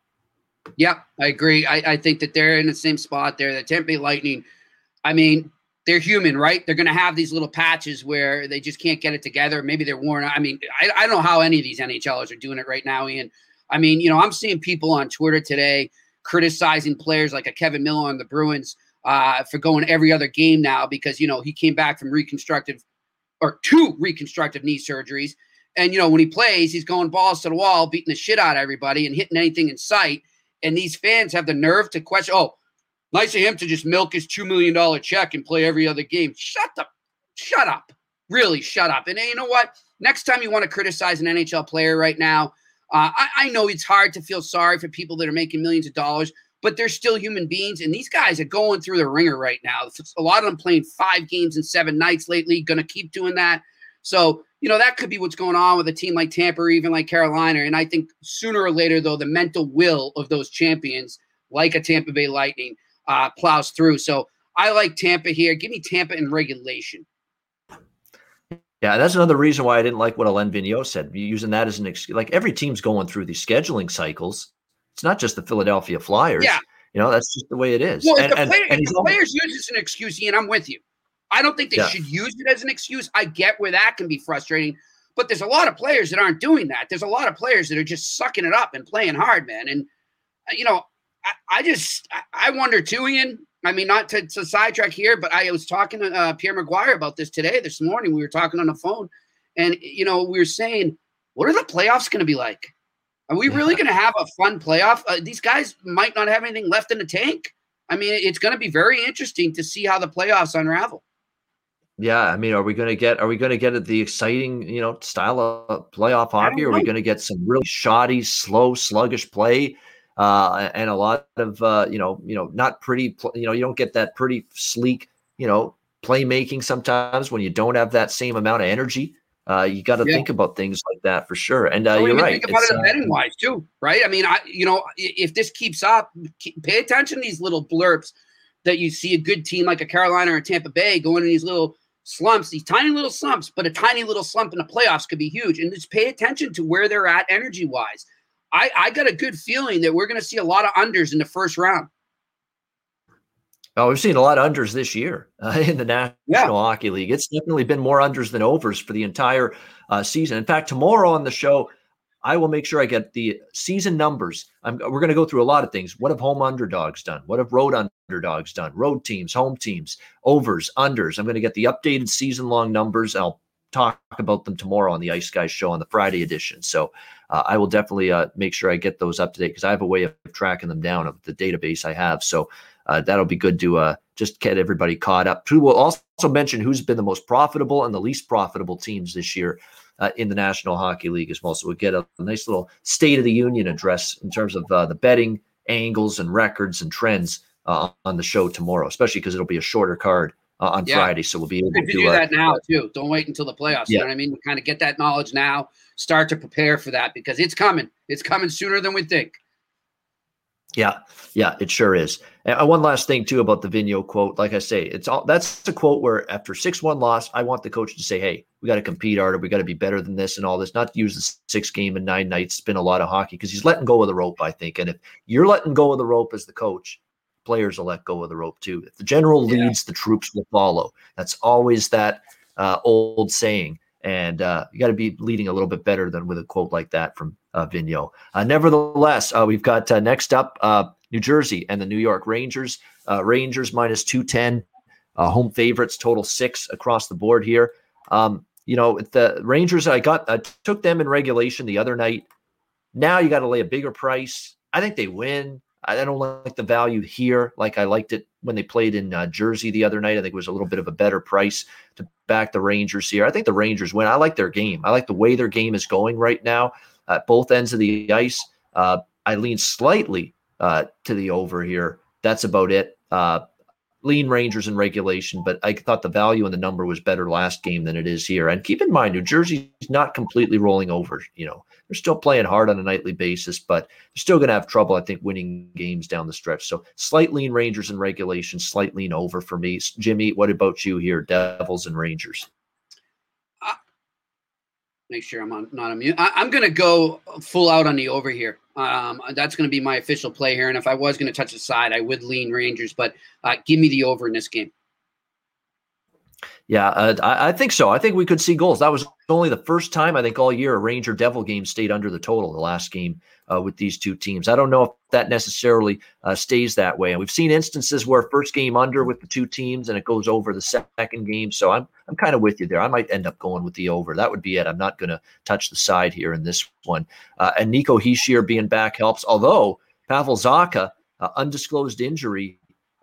Yeah, I agree. I, I think that they're in the same spot there. The Tampa Bay Lightning, I mean, they're human, right? They're going to have these little patches where they just can't get it together. Maybe they're worn out. I mean, I, I don't know how any of these NHLers are doing it right now, Ian. I mean, you know, I'm seeing people on Twitter today criticizing players like a Kevin Miller on the Bruins uh, for going every other game now because, you know, he came back from reconstructive or two reconstructive knee surgeries. And, you know, when he plays, he's going balls to the wall, beating the shit out of everybody and hitting anything in sight. And these fans have the nerve to question, oh, nice of him to just milk his two million dollars check and play every other game. Shut up. Shut up. Really, shut up. And you know what? Next time you want to criticize an N H L player right now, uh, I, I know it's hard to feel sorry for people that are making millions of dollars. but they're still human beings. And these guys are going through the ringer right now. A lot of them playing five games in seven nights lately, going to keep doing that. So, you know, that could be what's going on with a team like Tampa or even like Carolina. And I think sooner or later, though, the mental will of those champions, like a Tampa Bay Lightning, uh, plows through. So I like Tampa here. Give me Tampa in regulation. Yeah, that's another reason why I didn't like what Alain Vigneault said, using that as an excuse. Like, every team's going through these scheduling cycles. It's not just the Philadelphia Flyers. Yeah. You know, that's just the way it is. Well, and, if the, and, player, and if the players use this as an excuse, Ian, I'm with you. I don't think they yeah. should use it as an excuse. I get where that can be frustrating, but there's a lot of players that aren't doing that. There's a lot of players that are just sucking it up and playing hard, man. And, uh, you know, I, I just – I wonder too, Ian. I mean, not to, to sidetrack here, but I was talking to uh, Pierre Maguire about this today, this morning. We were talking on the phone. And, you know, we were saying, what are the playoffs going to be like? Are we really going to have a fun playoff? Uh, these guys might not have anything left in the tank. I mean, it's going to be very interesting to see how the playoffs unravel. Yeah, I mean, are we going to get are we going to get the exciting, you know, style of playoff hockey? Or are we going to get some really shoddy, slow, sluggish play, uh, and a lot of uh, you know, you know, not pretty. You know, you don't get that pretty sleek, you know, playmaking sometimes when you don't have that same amount of energy. Uh, you got to yeah. think about things like that for sure. And uh, well, you're right. Think about it's, it betting wise too, right? I mean, I you know, if this keeps up, pay attention to these little blurps that you see a good team like a Carolina or a Tampa Bay going in these little slumps, these tiny little slumps, but a tiny little slump in the playoffs could be huge. And just pay attention to where they're at energy wise. I, I got a good feeling that we're going to see a lot of unders in the first round. Oh, we've seen a lot of unders this year uh, in the National yeah. Hockey League. It's definitely been more unders than overs for the entire uh, season. In fact, tomorrow on the show, I will make sure I get the season numbers. I'm, we're going to go through a lot of things. What have home underdogs done? What have road underdogs done? Road teams, home teams, overs, unders. I'm going to get the updated season-long numbers. I'll talk about them tomorrow on the Ice Guys show on the Friday edition. So uh, I will definitely uh, make sure I get those up to date because I have a way of tracking them down of the database I have. So uh, that'll be good to uh, just get everybody caught up. We'll also mention who's been the most profitable and the least profitable teams this year uh, in the National Hockey League as well. So we'll get a, a nice little State of the Union address in terms of uh, the betting angles and records and trends uh, on the show tomorrow, especially because it'll be a shorter card Uh, on yeah. Friday, so we'll be able to to do uh, that now too. Don't wait until the playoffs. Yeah. You know what I mean? We kind of get that knowledge now. Start to prepare for that because it's coming. It's coming sooner than we think. Yeah, yeah, it sure is. And one last thing too about the Vigneault quote. Like I say, it's all that's a quote where after six one loss, I want the coach to say, "Hey, we got to compete harder. We got to be better than this and all this." Not to use the six game and nine nights. It's been a lot of hockey because he's letting go of the rope, I think. And if you're letting go of the rope as the coach, players will let go of the rope too. If the general leads, yeah. the troops will follow. That's always that uh, old saying. And uh, you got to be leading a little bit better than with a quote like that from uh, Vigneault. Uh, nevertheless, uh, we've got uh, next up uh, New Jersey and the New York Rangers. Uh, Rangers minus two ten, uh, home favorites, total six across the board here. Um, you know, the Rangers, I got, I took them in regulation the other night. Now you got to lay a bigger price. I think they win. I don't like the value here like I liked it when they played in uh, Jersey the other night. I think it was a little bit of a better price to back the Rangers here. I think the Rangers win. I like their game. I like the way their game is going right now at both ends of the ice. Uh, I lean slightly uh, to the over here. That's about it. Uh, lean Rangers in regulation, but I thought the value in the number was better last game than it is here. And keep in mind, New Jersey's not completely rolling over. You know, they're still playing hard on a nightly basis, but they're still going to have trouble, I think, winning games down the stretch. So slight lean Rangers in regulation, slight lean over for me. Jimmy, what about you here? Devils and Rangers. Uh, make sure I'm on, not on mute. I, I'm going to go full out on the over here. Um, that's going to be my official play here. And if I was going to touch the side, I would lean Rangers, but uh, give me the over in this game. Yeah, uh, I, I think so. I think we could see goals. That was only the first time, I think, all year a Ranger Devil game stayed under the total, the last game uh, with these two teams. I don't know if that necessarily uh, stays that way. And we've seen instances where first game under with the two teams and it goes over the second game. So I'm I'm kind of with you there. I might end up going with the over. That would be it. I'm not going to touch the side here in this one. Uh, and Nico Hischier being back helps, although Pavel Zacha, uh, undisclosed injury,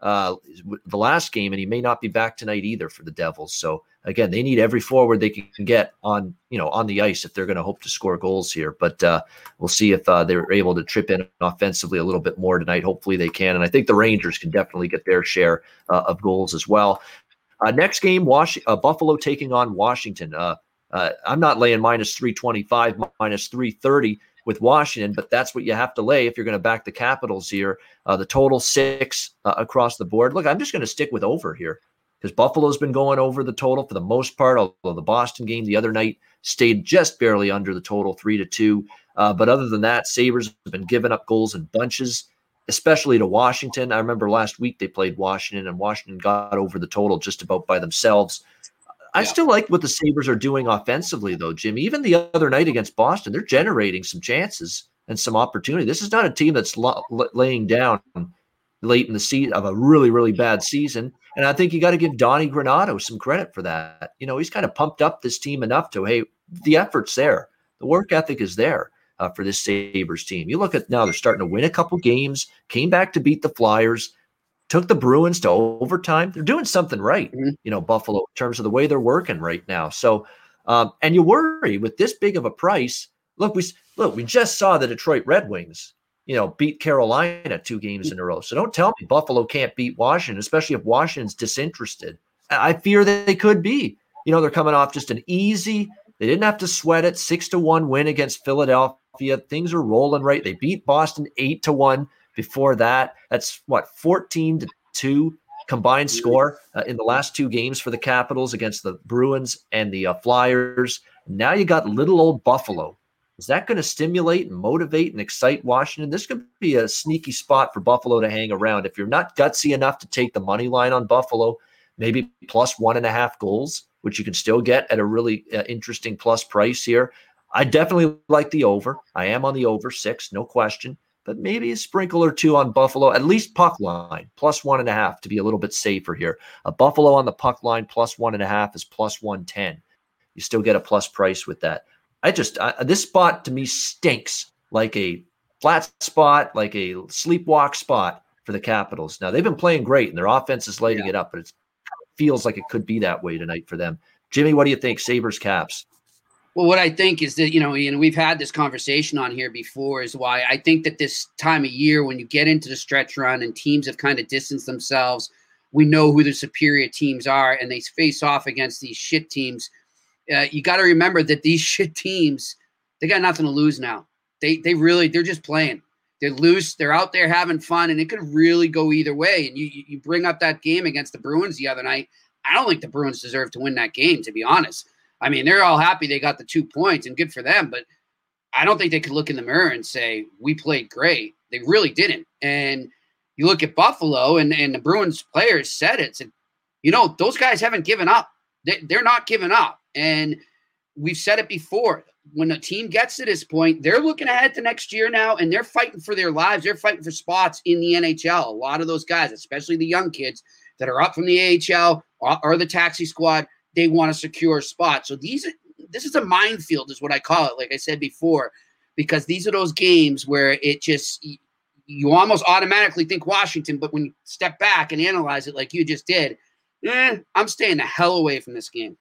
uh, the last game, and he may not be back tonight either for the Devils. So again, they need every forward they can get on, you know, on the ice if they're going to hope to score goals here. But uh, we'll see if uh, they're able to trip in offensively a little bit more tonight. Hopefully they can. And I think the Rangers can definitely get their share uh, of goals as well. Uh, next game, Was- uh, Buffalo taking on Washington. Uh, uh, I'm not laying minus three twenty-five, minus three thirty with Washington, but that's what you have to lay if you're going to back the Capitals here. Uh, the total six uh, across the board. Look, I'm just going to stick with over here because Buffalo's been going over the total for the most part, although the Boston game the other night stayed just barely under the total, three to two. Uh, but other than that, Sabres have been giving up goals in bunches, especially to Washington. I remember last week they played Washington, and Washington got over the total just about by themselves. I yeah. still like what the Sabres are doing offensively, though, Jim. Even the other night against Boston, they're generating some chances and some opportunity. This is not a team that's lo- laying down late in the season of a really, really bad season. And I think you got to give Donnie Granato some credit for that. You know, he's kind of pumped up this team enough to, hey, the effort's there. The work ethic is there uh, for this Sabres team. You look at now, they're starting to win a couple games, came back to beat the Flyers, took the Bruins to overtime. They're doing something right, mm-hmm. you know, Buffalo, in terms of the way they're working right now. So, um, and you worry with this big of a price. Look, we look, we just saw the Detroit Red Wings, you know, beat Carolina two games in a row. So don't tell me Buffalo can't beat Washington, especially if Washington's disinterested. I fear that they could be. You know, they're coming off just an easy, they didn't have to sweat it, six to one win against Philadelphia. Things are rolling right. They beat Boston eight to one. Before that, that's what, fourteen to two combined score uh, in the last two games for the Capitals against the Bruins and the uh, Flyers. Now you got little old Buffalo. Is that going to stimulate and motivate and excite Washington? This could be a sneaky spot for Buffalo to hang around. If you're not gutsy enough to take the money line on Buffalo, maybe plus one and a half goals, which you can still get at a really uh, interesting plus price here. I definitely like the over. I am on the over six, no question. But maybe a sprinkle or two on Buffalo, at least puck line, plus one and a half to be a little bit safer here. A Buffalo on the puck line, plus one and a half is plus one ten. You still get a plus price with that. I just, I, this spot to me stinks like a flat spot, like a sleepwalk spot for the Capitals. Now, they've been playing great, and their offense is lighting yeah. it up, but it feels like it could be that way tonight for them. Jimmy, what do you think? Sabres, Caps? Well, what I think is that, you know, Ian, we've had this conversation on here before, is why I think that this time of year, when you get into the stretch run and teams have kind of distanced themselves, we know who the superior teams are, and they face off against these shit teams. Uh, you got to remember that these shit teams, they got nothing to lose now. They they really, they're just playing. They're loose. They're out there having fun, and it could really go either way. And you you bring up that game against the Bruins the other night. I don't think the Bruins deserve to win that game, to be honest. I mean, they're all happy they got the two points, and good for them, but I don't think they could look in the mirror and say, we played great. They really didn't. And you look at Buffalo, and, and the Bruins players said it, said, you know, those guys haven't given up. They, they're not giving up. And we've said it before. When a team gets to this point, they're looking ahead to next year now, and they're fighting for their lives. They're fighting for spots in the N H L. A lot of those guys, especially the young kids that are up from the A H L or, or the taxi squad, they want to secure a spot. So these, this is a minefield is what I call it, like I said before, because these are those games where it just, you almost automatically think Washington, but when you step back and analyze it like you just did, eh, I'm staying the hell away from this game.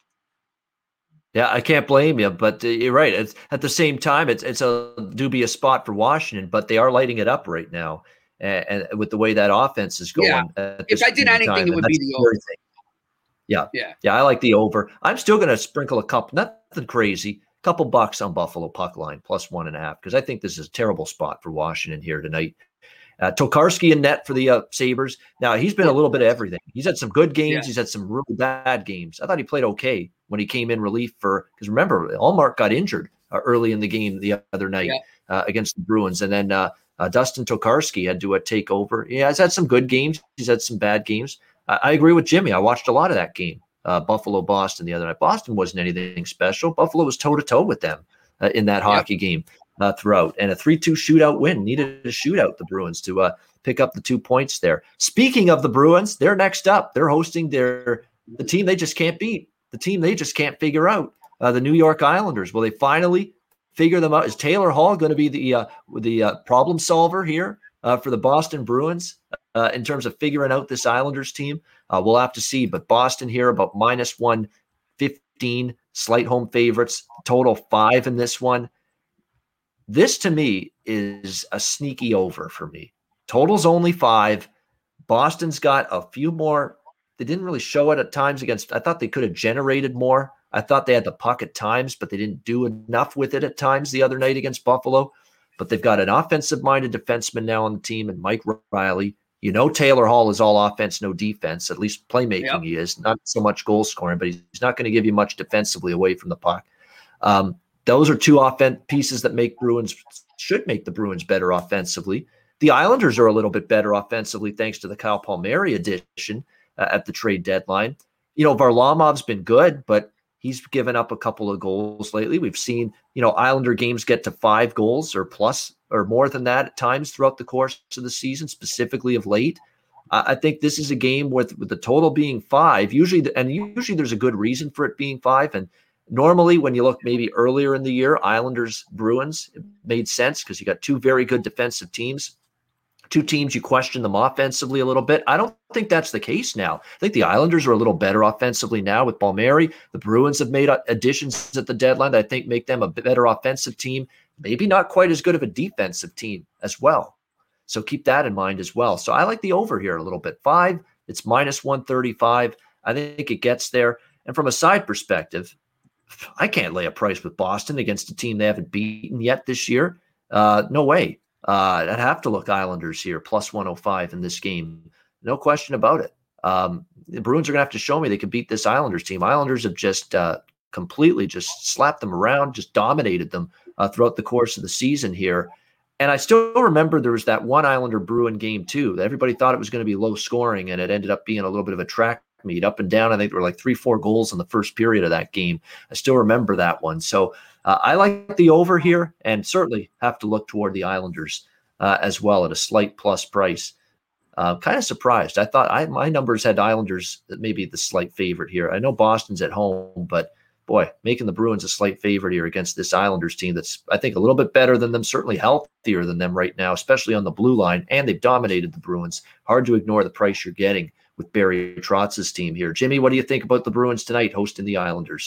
Yeah, I can't blame you, but uh, you're right. It's, at the same time, it's it's a dubious spot for Washington, but they are lighting it up right now, and, and with the way that offense is going. Yeah. If I did anything, time, it would be the over. Yeah, yeah, yeah. I like the over. I'm still going to sprinkle a couple, nothing crazy, couple bucks on Buffalo puck line plus one and a half because I think this is a terrible spot for Washington here tonight. Uh, Tokarski in net for the uh, Sabres. Now he's been a little bit of everything. He's had some good games. Yeah. He's had some really bad games. I thought he played okay when he came in relief for because remember Allmark got injured uh, early in the game the other night yeah. uh, against the Bruins, and then uh, uh, Dustin Tokarski had to uh, take over. Yeah, he's had some good games. He's had some bad games. I agree with Jimmy. I watched a lot of that game, uh, Buffalo-Boston the other night. Boston wasn't anything special. Buffalo was toe-to-toe with them uh, in that hockey yep. game uh, throughout. And a three two shootout win. Needed a shootout, the Bruins, to uh, pick up the two points there. Speaking of the Bruins, they're next up. They're hosting their the team they just can't beat, the team they just can't figure out, uh, the New York Islanders. Will they finally figure them out? Is Taylor Hall going to be the, uh, the uh, problem solver here uh, for the Boston Bruins? uh, in terms of figuring out this Islanders team. Uh, we'll have to see. But Boston here about minus one fifteen, slight home favorites, total five in this one. This to me is a sneaky over for me. Total's only five. Boston's got a few more. They didn't really show it at times against. I thought they could have generated more. I thought they had the puck at times, but they didn't do enough with it at times the other night against Buffalo. But they've got an offensive-minded defenseman now on the team, and Mike Riley. You know Taylor Hall is all offense, no defense. At least playmaking yep. he is. Not so much goal scoring, but he's not going to give you much defensively away from the puck. Um, those are two offense pieces that make Bruins should make the Bruins better offensively. The Islanders are a little bit better offensively thanks to the Kyle Palmieri addition uh, at the trade deadline. You know, Varlamov's been good, but he's given up a couple of goals lately. We've seen, you know, Islander games get to five goals or plus or more than that at times throughout the course of the season, specifically of late. Uh, I think this is a game with, with the total being five, usually, and usually there's a good reason for it being five. And normally when you look maybe earlier in the year, Islanders, Bruins, it made sense because you got two very good defensive teams. Two teams, you question them offensively a little bit. I don't think that's the case now. I think the Islanders are a little better offensively now with Palmieri. The Bruins have made additions at the deadline that I think make them a better offensive team, maybe not quite as good of a defensive team as well. So keep that in mind as well. So I like the over here a little bit. Five, it's minus one thirty-five. I think it gets there. And from a side perspective, I can't lay a price with Boston against a team they haven't beaten yet this year. Uh, no way. Uh, I'd have to look Islanders here, plus one oh five in this game. No question about it. Um, the Bruins are going to have to show me they can beat this Islanders team. Islanders have just uh, completely just slapped them around, just dominated them uh, throughout the course of the season here. And I still remember there was that one Islander Bruin game too. Everybody thought it was going to be low scoring, and it ended up being a little bit of a track meet up and down. I think there were like three, four goals in the first period of that game. I still remember that one. So uh, I like the over here, and certainly have to look toward the Islanders uh, as well at a slight plus price. Uh, kind of surprised. I thought I, my numbers had Islanders maybe the slight favorite here. I know Boston's at home, but boy, making the Bruins a slight favorite here against this Islanders team that's, I think, a little bit better than them, certainly healthier than them right now, especially on the blue line, and they've dominated the Bruins. Hard to ignore the price you're getting with Barry Trotz's team here. Jimmy, what do you think about the Bruins tonight hosting the Islanders?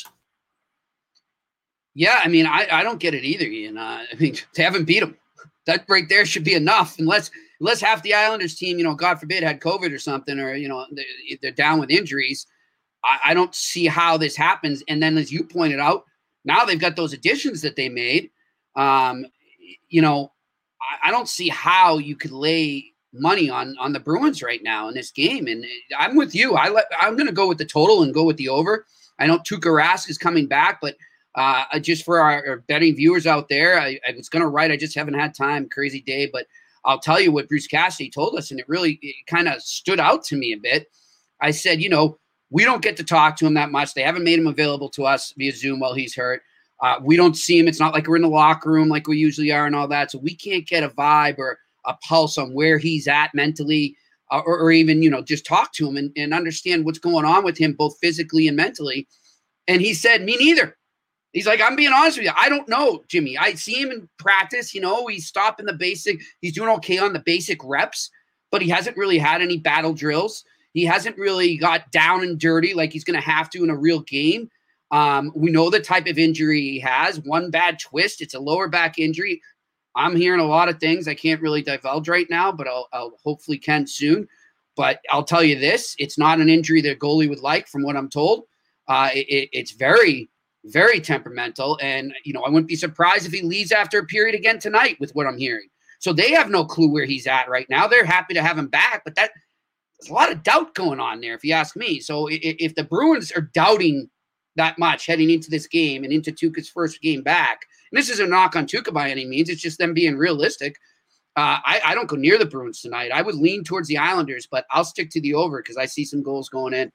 Yeah, I mean, I, I don't get it either, Ian. Uh, I mean, they haven't beat them. That right there should be enough, unless unless half the Islanders team, you know, God forbid, had COVID or something, or, you know, they're down with injuries. I, I don't see how this happens. And then, as you pointed out, now they've got those additions that they made. Um, you know, I, I don't see how you could lay money on on the Bruins right now in this game. And I'm with you. I let, I'm going to go with the total and go with the over. I know Tuukka Rask is coming back, but uh, just for our, our betting viewers out there, I, I was going to write. I just haven't had time. Crazy day, but I'll tell you what Bruce Cassidy told us, and it really kind of stood out to me a bit. I said, you know, we don't get to talk to him that much. They haven't made him available to us via Zoom while he's hurt. Uh, we don't see him. It's not like we're in the locker room like we usually are and all that. So we can't get a vibe or a pulse on where he's at mentally, uh, or, or even, you know, just talk to him and, and understand what's going on with him, both physically and mentally. And he said, me neither. He's like, I'm being honest with you. I don't know, Jimmy. I see him in practice. You know, he's stopping the basic. He's doing okay on the basic reps, but he hasn't really had any battle drills. He hasn't really got down and dirty like he's going to have to in a real game. Um, we know the type of injury he has. One bad twist. It's a lower back injury. I'm hearing a lot of things I can't really divulge right now, but I'll, I'll hopefully can soon. But I'll tell you this, it's not an injury that goalie would like from what I'm told. Uh, it, it's very, very temperamental. And, you know, I wouldn't be surprised if he leaves after a period again tonight with what I'm hearing. So they have no clue where he's at right now. They're happy to have him back, but that there's a lot of doubt going on there, if you ask me. So if, if the Bruins are doubting that much heading into this game and into Tuukka's first game back, and this isn't a knock on Tuukka by any means, it's just them being realistic. Uh, I, I don't go near the Bruins tonight. I would lean towards the Islanders, but I'll stick to the over because I see some goals going in.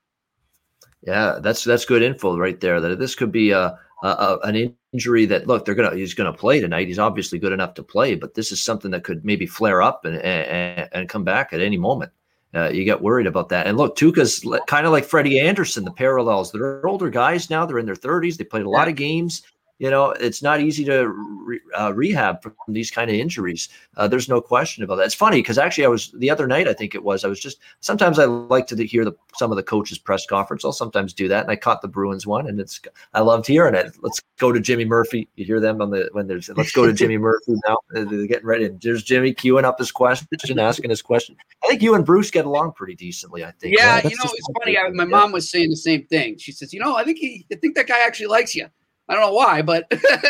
Yeah, that's that's good info right there. That this could be a, a an injury that, look, they're gonna he's gonna play tonight. He's obviously good enough to play, but this is something that could maybe flare up and and, and come back at any moment. Uh, you get worried about that. And look, Tuukka's kind of like Freddie Anderson. The parallels. They're older guys now. They're in their thirties. They played a lot of games. You know, it's not easy to re, uh, rehab from these kind of injuries. Uh, there's no question about that. It's funny because actually I was the other night, I think it was, I was just, sometimes I like to hear the, some of the coaches' press conference. I'll sometimes do that. And I caught the Bruins one and it's, I loved hearing it. Let's go to Jimmy Murphy. You hear them on the, when there's, let's go to Jimmy Murphy now. They're getting ready. And there's Jimmy queuing up his question, asking his question. I think you and Bruce get along pretty decently, I think. Yeah, right? you know, it's funny. I, my mom was saying the same thing. She says, you know, I think he, I think that guy actually likes you. I don't know why, but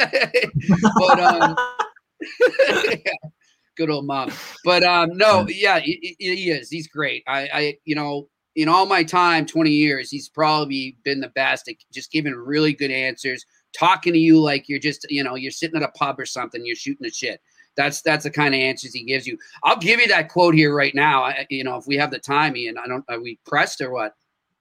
but um, yeah, good old mom. But um, no, yeah, he, he is. He's great. I, I, you know, in all my time, twenty years, he's probably been the best at just giving really good answers, talking to you like you're just, you know, you're sitting at a pub or something, you're shooting the shit. That's that's the kind of answers he gives you. I'll give you that quote here right now. I, you know, if we have the time, Ian, I don't. Are we pressed or what?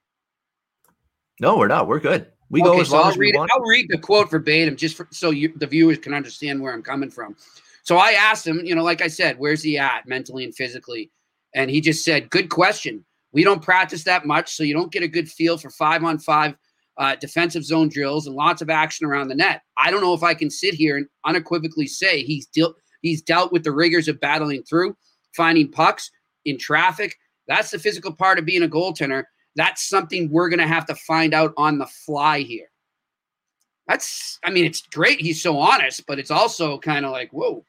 No, we're not. We're good. We okay, go as so long I'll as we read it. want. I'll read the quote verbatim just for, so you, the viewers can understand where I'm coming from. So I asked him, you know, like I said, where's he at mentally and physically? And he just said, good question. We don't practice that much, so you don't get a good feel for five on five uh, defensive zone drills and lots of action around the net. I don't know if I can sit here and unequivocally say he's dealt he's dealt with the rigors of battling through, finding pucks in traffic. That's the physical part of being a goaltender. That's something we're going to have to find out on the fly here. That's, I mean, it's great. He's so honest, but it's also kind of like, whoa.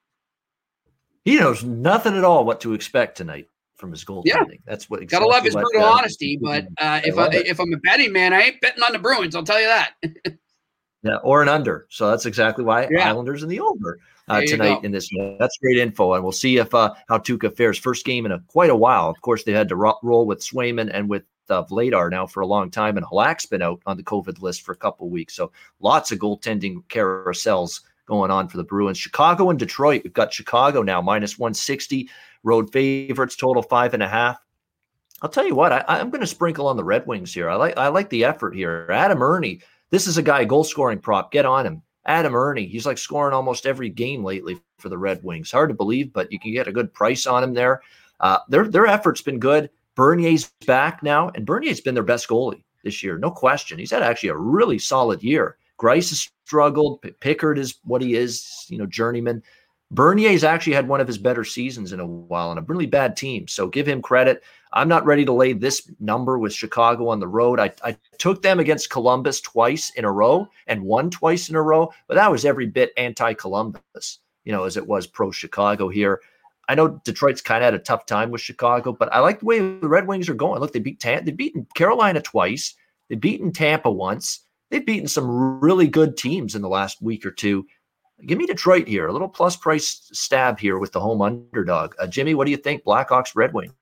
He knows nothing at all what to expect tonight from his goaltending. Yeah. That's what Gotta exactly love his what, brutal uh, honesty, but uh, if, I I, if I'm a betting man, I ain't betting on the Bruins. I'll tell you that. Yeah, or an under. So that's exactly why Yeah. Islanders in the over uh, There you tonight go. in this game. That's great info, and we'll see if uh, how Tuukka fares. First game in a, quite a while. Of course, they had to ro- roll with Swayman and with uh, Vladar now for a long time, and Halak's been out on the COVID list for a couple of weeks. So lots of goaltending carousels going on for the Bruins. Chicago and Detroit. We've got Chicago now minus one sixty. Road favorites, total five and a half. I'll tell you what, I, I'm going to sprinkle on the Red Wings here. I like I like the effort here. Adam Ernie. This is a guy, goal scoring prop. Get on him. Adam Ernie. He's like scoring almost every game lately for the Red Wings. Hard to believe, but you can get a good price on him there. Uh, their their effort's been good. Bernier's back now, and Bernier's been their best goalie this year. No question. He's had actually a really solid year. Grice has struggled. P- Pickard is what he is, you know, journeyman. Bernier's actually had one of his better seasons in a while on a really bad team. So give him credit. I'm not ready to lay this number with Chicago on the road. I, I took them against Columbus twice in a row and won twice in a row, but that was every bit anti-Columbus, you know, as it was pro-Chicago here. I know Detroit's kind of had a tough time with Chicago, but I like the way the Red Wings are going. Look, they beat Tam- they've beaten Carolina twice. They've beaten Tampa once. They've beaten some really good teams in the last week or two. Give me Detroit here, a little plus price stab here with the home underdog. Uh, Jimmy, what do you think? Blackhawks, Red Wing.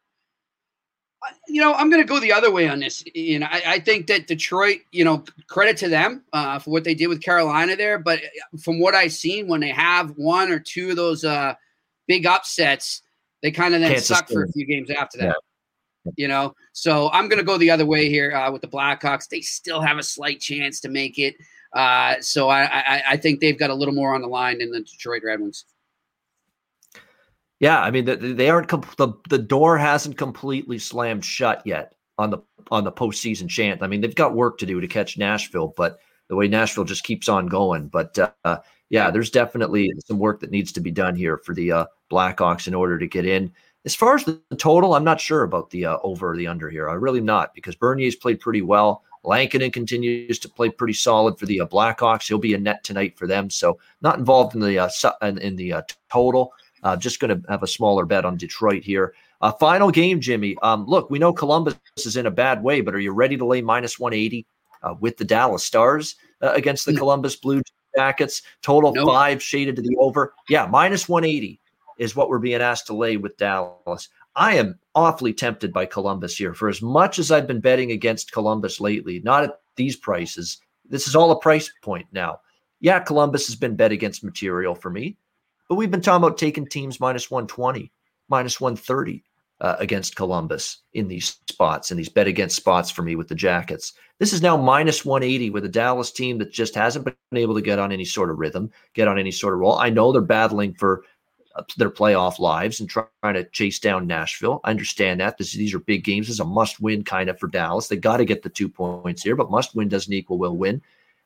You know, I'm going to go the other way on this. You know, I, I think that Detroit, you know, credit to them uh, for what they did with Carolina there. But from what I've seen, when they have one or two of those uh, big upsets, they kind of then Can't suck sustain. for a few games after that. Yeah. You know, so I'm going to go the other way here uh, with the Blackhawks. They still have a slight chance to make it. Uh, so I, I, I think they've got a little more on the line than the Detroit Red Wings. Yeah, I mean they aren't comp- the the door hasn't completely slammed shut yet on the on the postseason chance. I mean they've got work to do to catch Nashville, but the way Nashville just keeps on going. But uh, yeah, there's definitely some work that needs to be done here for the uh, Blackhawks in order to get in. As far as the total, I'm not sure about the uh, over or the under here. I really not because Bernier's played pretty well. Lankinen continues to play pretty solid for the uh, Blackhawks. He'll be a net tonight for them, so not involved in the uh, su- in, in the uh, total. Uh, just going to have a smaller bet on Detroit here. Uh, final game, Jimmy. Um, look, we know Columbus is in a bad way, but are you ready to lay minus one eighty uh, with the Dallas Stars uh, against the No. Columbus Blue Jackets? Total Nope. five shaded to the over. Yeah, minus one eighty is what we're being asked to lay with Dallas. I am awfully tempted by Columbus here. For as much as I've been betting against Columbus lately, not at these prices, this is all a price point now. Yeah, Columbus has been bet against material for me. But we've been talking about taking teams minus one twenty, minus one thirty uh, against Columbus in these spots, in these bet against spots for me with the Jackets. This is now minus one eighty with a Dallas team that just hasn't been able to get on any sort of rhythm, get on any sort of roll. I know they're battling for uh, their playoff lives and try, trying to chase down Nashville. I understand that. This, these are big games. This is a must-win kind of for Dallas. They got to get the two points here, but must-win doesn't equal will win.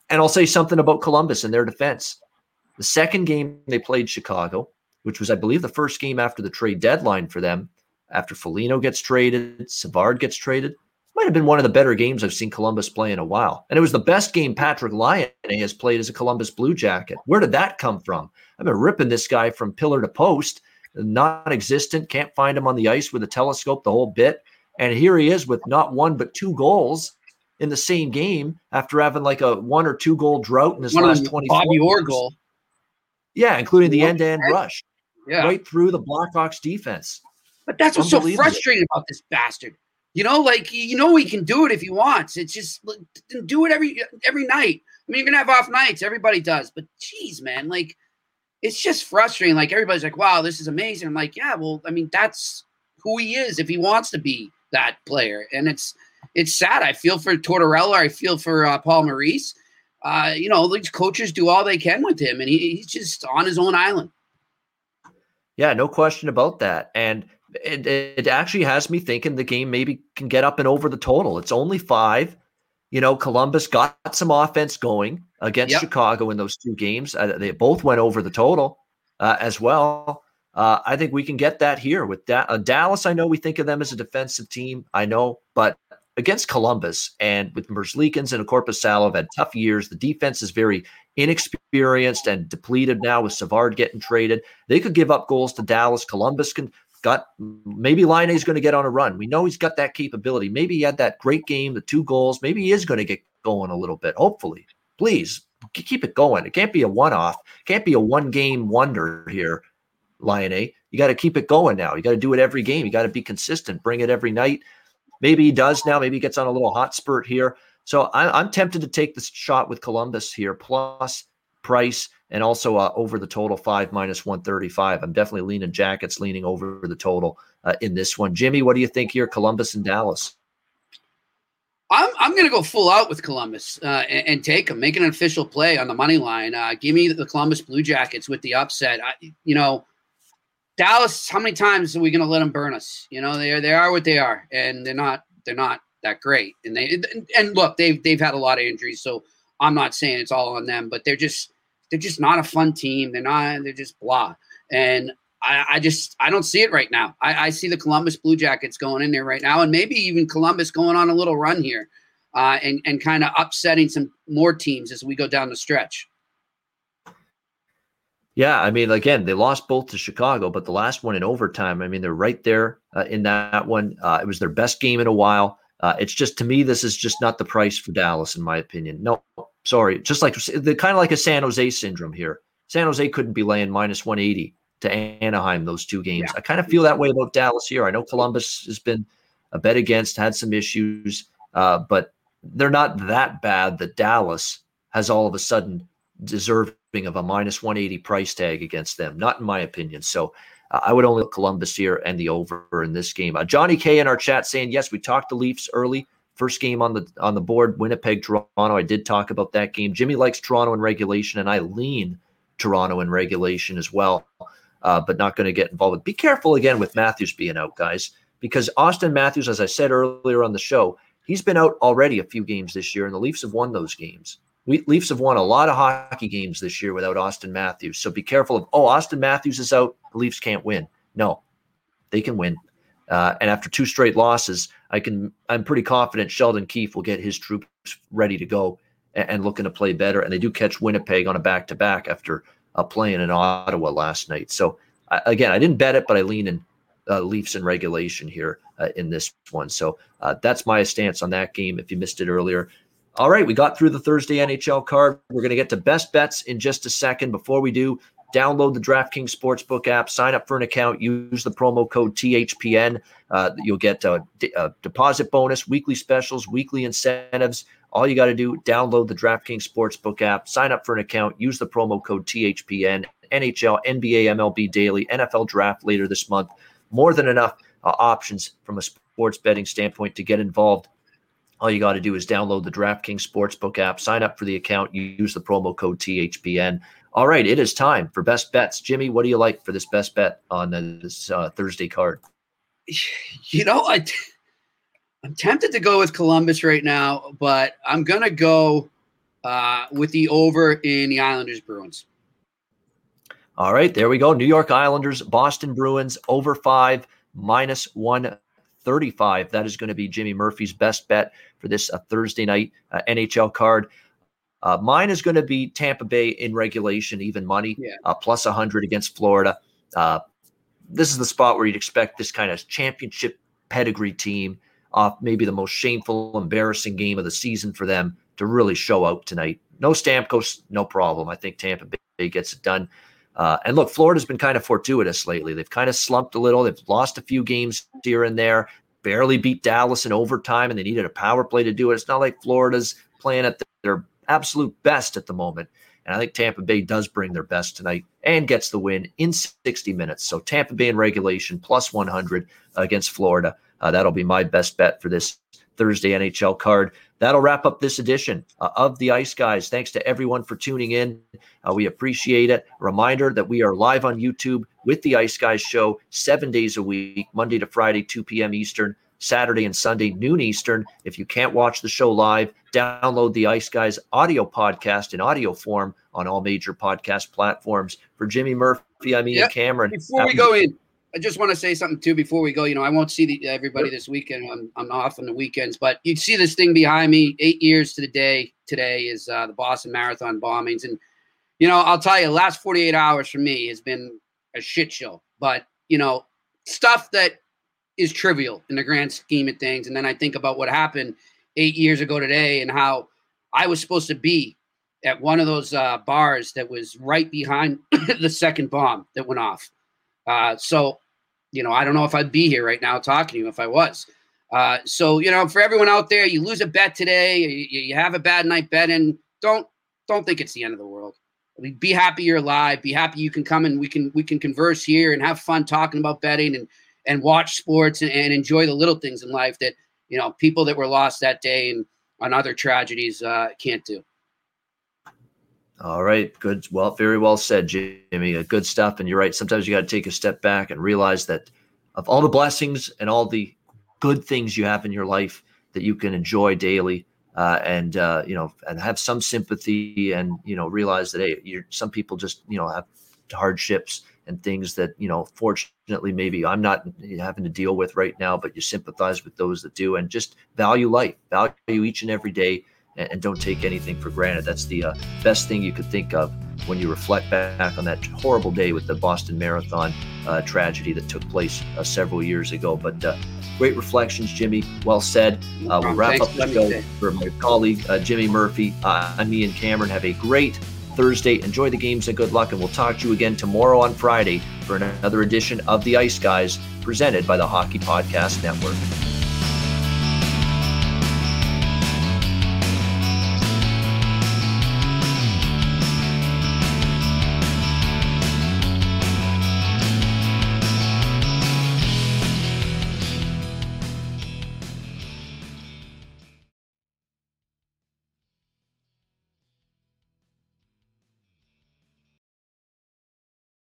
And I'll say something about Columbus and their defense. The second game they played Chicago, which was, I believe, the first game after the trade deadline for them, after Foligno gets traded, Savard gets traded, might have been one of the better games I've seen Columbus play in a while. And it was the best game Patrick Laine has played as a Columbus Blue Jacket. Where did that come from? I've been ripping this guy from pillar to post, non-existent, can't find him on the ice with a telescope the whole bit. And here he is with not one but two goals in the same game after having like a one or two goal drought in his one last twenty-four Bobby Orr games. goal. Yeah, including the end-to-end rush. Yeah. Right through the Blackhawks defense. But that's what's so frustrating about this bastard. You know, like, you know, he can do it if he wants. It's just do it every every night. I mean, you're gonna have off nights. Everybody does. But geez, man, like, it's just frustrating. Like, everybody's like, wow, this is amazing. I'm like, yeah, well, I mean, that's who he is if he wants to be that player. And it's it's sad. I feel for Tortorella. I feel for uh, Paul Maurice. Uh, you know, these coaches do all they can with him, and he, he's just on his own island. Yeah, no question about that. And it, it actually has me thinking the game maybe can get up and over the total. It's only five. You know, Columbus got some offense going against yep. Chicago in those two games. Uh, they both went over the total uh, as well. Uh, I think we can get that here with da- uh, Dallas. I know we think of them as a defensive team. I know, but against Columbus and with Merzlikins and Korpisalo have had tough years. The defense is very inexperienced and depleted now with Savard getting traded. They could give up goals to Dallas. Columbus can got maybe Laine is going to get on a run. We know he's got that capability. Maybe he had that great game, the two goals. Maybe he is going to get going a little bit. Hopefully, please keep it going. It can't be a one-off. It can't be a one-game wonder here, Laine. You got to keep it going now. You got to do it every game. You got to be consistent. Bring it every night. Maybe he does now. Maybe he gets on a little hot spurt here. So I, I'm tempted to take this shot with Columbus here, plus price, and also uh, over the total five minus one thirty-five. I'm definitely leaning Jackets, leaning over the total uh, in this one. Jimmy, what do you think here, Columbus and Dallas? I'm I'm going to go full out with Columbus uh, and, and take them, make an official play on the money line. Uh, give me the Columbus Blue Jackets with the upset. I, you know, Dallas, how many times are we going to let them burn us? You know, they are, they are what they are, and they're not, they're not that great. And they, and look, they've, they've had a lot of injuries, so I'm not saying it's all on them, but they're just, they're just not a fun team. They're not, they're just blah. And I, I just, I don't see it right now. I, I see the Columbus Blue Jackets going in there right now, and maybe even Columbus going on a little run here uh, and, and kind of upsetting some more teams as we go down the stretch. Yeah, I mean, again, they lost both to Chicago, but the last one in overtime, I mean, they're right there uh, in that one. Uh, it was their best game in a while. Uh, it's just, to me, this is just not the price for Dallas, in my opinion. No, sorry. Just like the kind of like a San Jose syndrome here. San Jose couldn't be laying minus one eighty to Anaheim those two games. Yeah. I kind of feel that way about Dallas here. I know Columbus has been a bet against, had some issues, uh, but they're not that bad that Dallas has all of a sudden deserving of a minus one eighty price tag against them. Not in my opinion. So uh, I would only look Columbus here and the over in this game. Uh, Johnny K in our chat saying, yes, we talked the Leafs early. First game on the on the board, Winnipeg, Toronto. I did talk about that game. Jimmy likes Toronto in regulation, and I lean Toronto in regulation as well, uh, but not going to get involved. Be careful again with Matthews being out, guys, because Austin Matthews, as I said earlier on the show, he's been out already a few games this year, and the Leafs have won those games. We, Leafs have won a lot of hockey games this year without Austin Matthews. So be careful of, oh, Austin Matthews is out, the Leafs can't win. No, they can win. Uh, and after two straight losses, I can, I'm pretty confident Sheldon Keefe will get his troops ready to go and, and looking to play better. And they do catch Winnipeg on a back-to-back after uh, playing in Ottawa last night. So I, again, I didn't bet it, but I lean in uh, Leafs in regulation here uh, in this one. So uh, that's my stance on that game if you missed it earlier. All right, we got through the Thursday N H L card. We're going to get to best bets in just a second. Before we do, download the DraftKings Sportsbook app, sign up for an account, use the promo code T H P N. Uh, you'll get a, a deposit bonus, weekly specials, weekly incentives. All you got to do, download the DraftKings Sportsbook app, sign up for an account, use the promo code T H P N. N H L, N B A, M L B daily, N F L draft later this month. More than enough uh, options from a sports betting standpoint to get involved. All you got to do is download the DraftKings Sportsbook app, sign up for the account, you use the promo code T H P N. All right, it is time for best bets. Jimmy, what do you like for this best bet on this uh, Thursday card? You know, I, I'm tempted to go with Columbus right now, but I'm going to go uh, with the over in the Islanders Bruins. All right, there we go. New York Islanders, Boston Bruins, over five, minus one thirty-five. That is going to be Jimmy Murphy's best bet for this uh, Thursday night uh, N H L card. Uh, mine is going to be Tampa Bay in regulation, even money, yeah. uh, plus one hundred against Florida. Uh, this is the spot where you'd expect this kind of championship pedigree team off maybe the most shameful, embarrassing game of the season for them to really show out tonight. No Stamkos, no problem. I think Tampa Bay gets it done. Uh, and look, Florida's been kind of fortuitous lately. They've kind of slumped a little. They've lost a few games here and there, barely beat Dallas in overtime, and they needed a power play to do it. It's not like Florida's playing at their absolute best at the moment. And I think Tampa Bay does bring their best tonight and gets the win in sixty minutes. So Tampa Bay in regulation, plus one hundred against Florida. Uh, that'll be my best bet for this Thursday N H L card. That'll wrap up this edition uh, of the Ice Guys. Thanks to everyone for tuning in. Uh, we appreciate it. Reminder that we are live on YouTube with the Ice Guys show seven days a week, Monday to Friday, two p.m. Eastern, Saturday and Sunday, noon Eastern. If you can't watch the show live, download the Ice Guys audio podcast in audio form on all major podcast platforms. For Jimmy Murphy, I'm Ian yep. Cameron. Before we go in, I just want to say something too before we go. You know, I won't see the, everybody this weekend. I'm, I'm off on the weekends, but you see this thing behind me. Eight years to the day today is uh, the Boston Marathon bombings, and you know, I'll tell you, the last forty-eight hours for me has been a shit show. But you know, stuff that is trivial in the grand scheme of things, and then I think about what happened eight years ago today and how I was supposed to be at one of those uh, bars that was right behind the second bomb that went off. Uh, so, you know, I don't know if I'd be here right now talking to you if I was. Uh, so, you know, for everyone out there, you lose a bet today, you, you have a bad night betting, don't don't think it's the end of the world. I mean, be happy you're alive. Be happy you can come and we can we can converse here and have fun talking about betting and and watch sports and, and enjoy the little things in life that, you know, people that were lost that day and on other tragedies uh, can't do. All right. Good. Well, very well said, Jimmy. Uh, good stuff. And you're right. Sometimes you got to take a step back and realize that of all the blessings and all the good things you have in your life that you can enjoy daily uh, and, uh, you know, and have some sympathy and, you know, realize that, hey, you're, some people just, you know, have hardships and things that, you know, fortunately, maybe I'm not having to deal with right now, but you sympathize with those that do, and just value life, value each and every day. And don't take anything for granted. That's the uh, best thing you could think of when you reflect back on that horrible day with the Boston Marathon uh, tragedy that took place uh, several years ago. But uh, great reflections, Jimmy. Well said. Uh, we'll wrap up the show for my colleague, uh, Jimmy Murphy. Uh, I'm Ian Cameron. Have a great Thursday. Enjoy the games and good luck. And we'll talk to you again tomorrow on Friday for another edition of the Ice Guys presented by the Hockey Podcast Network.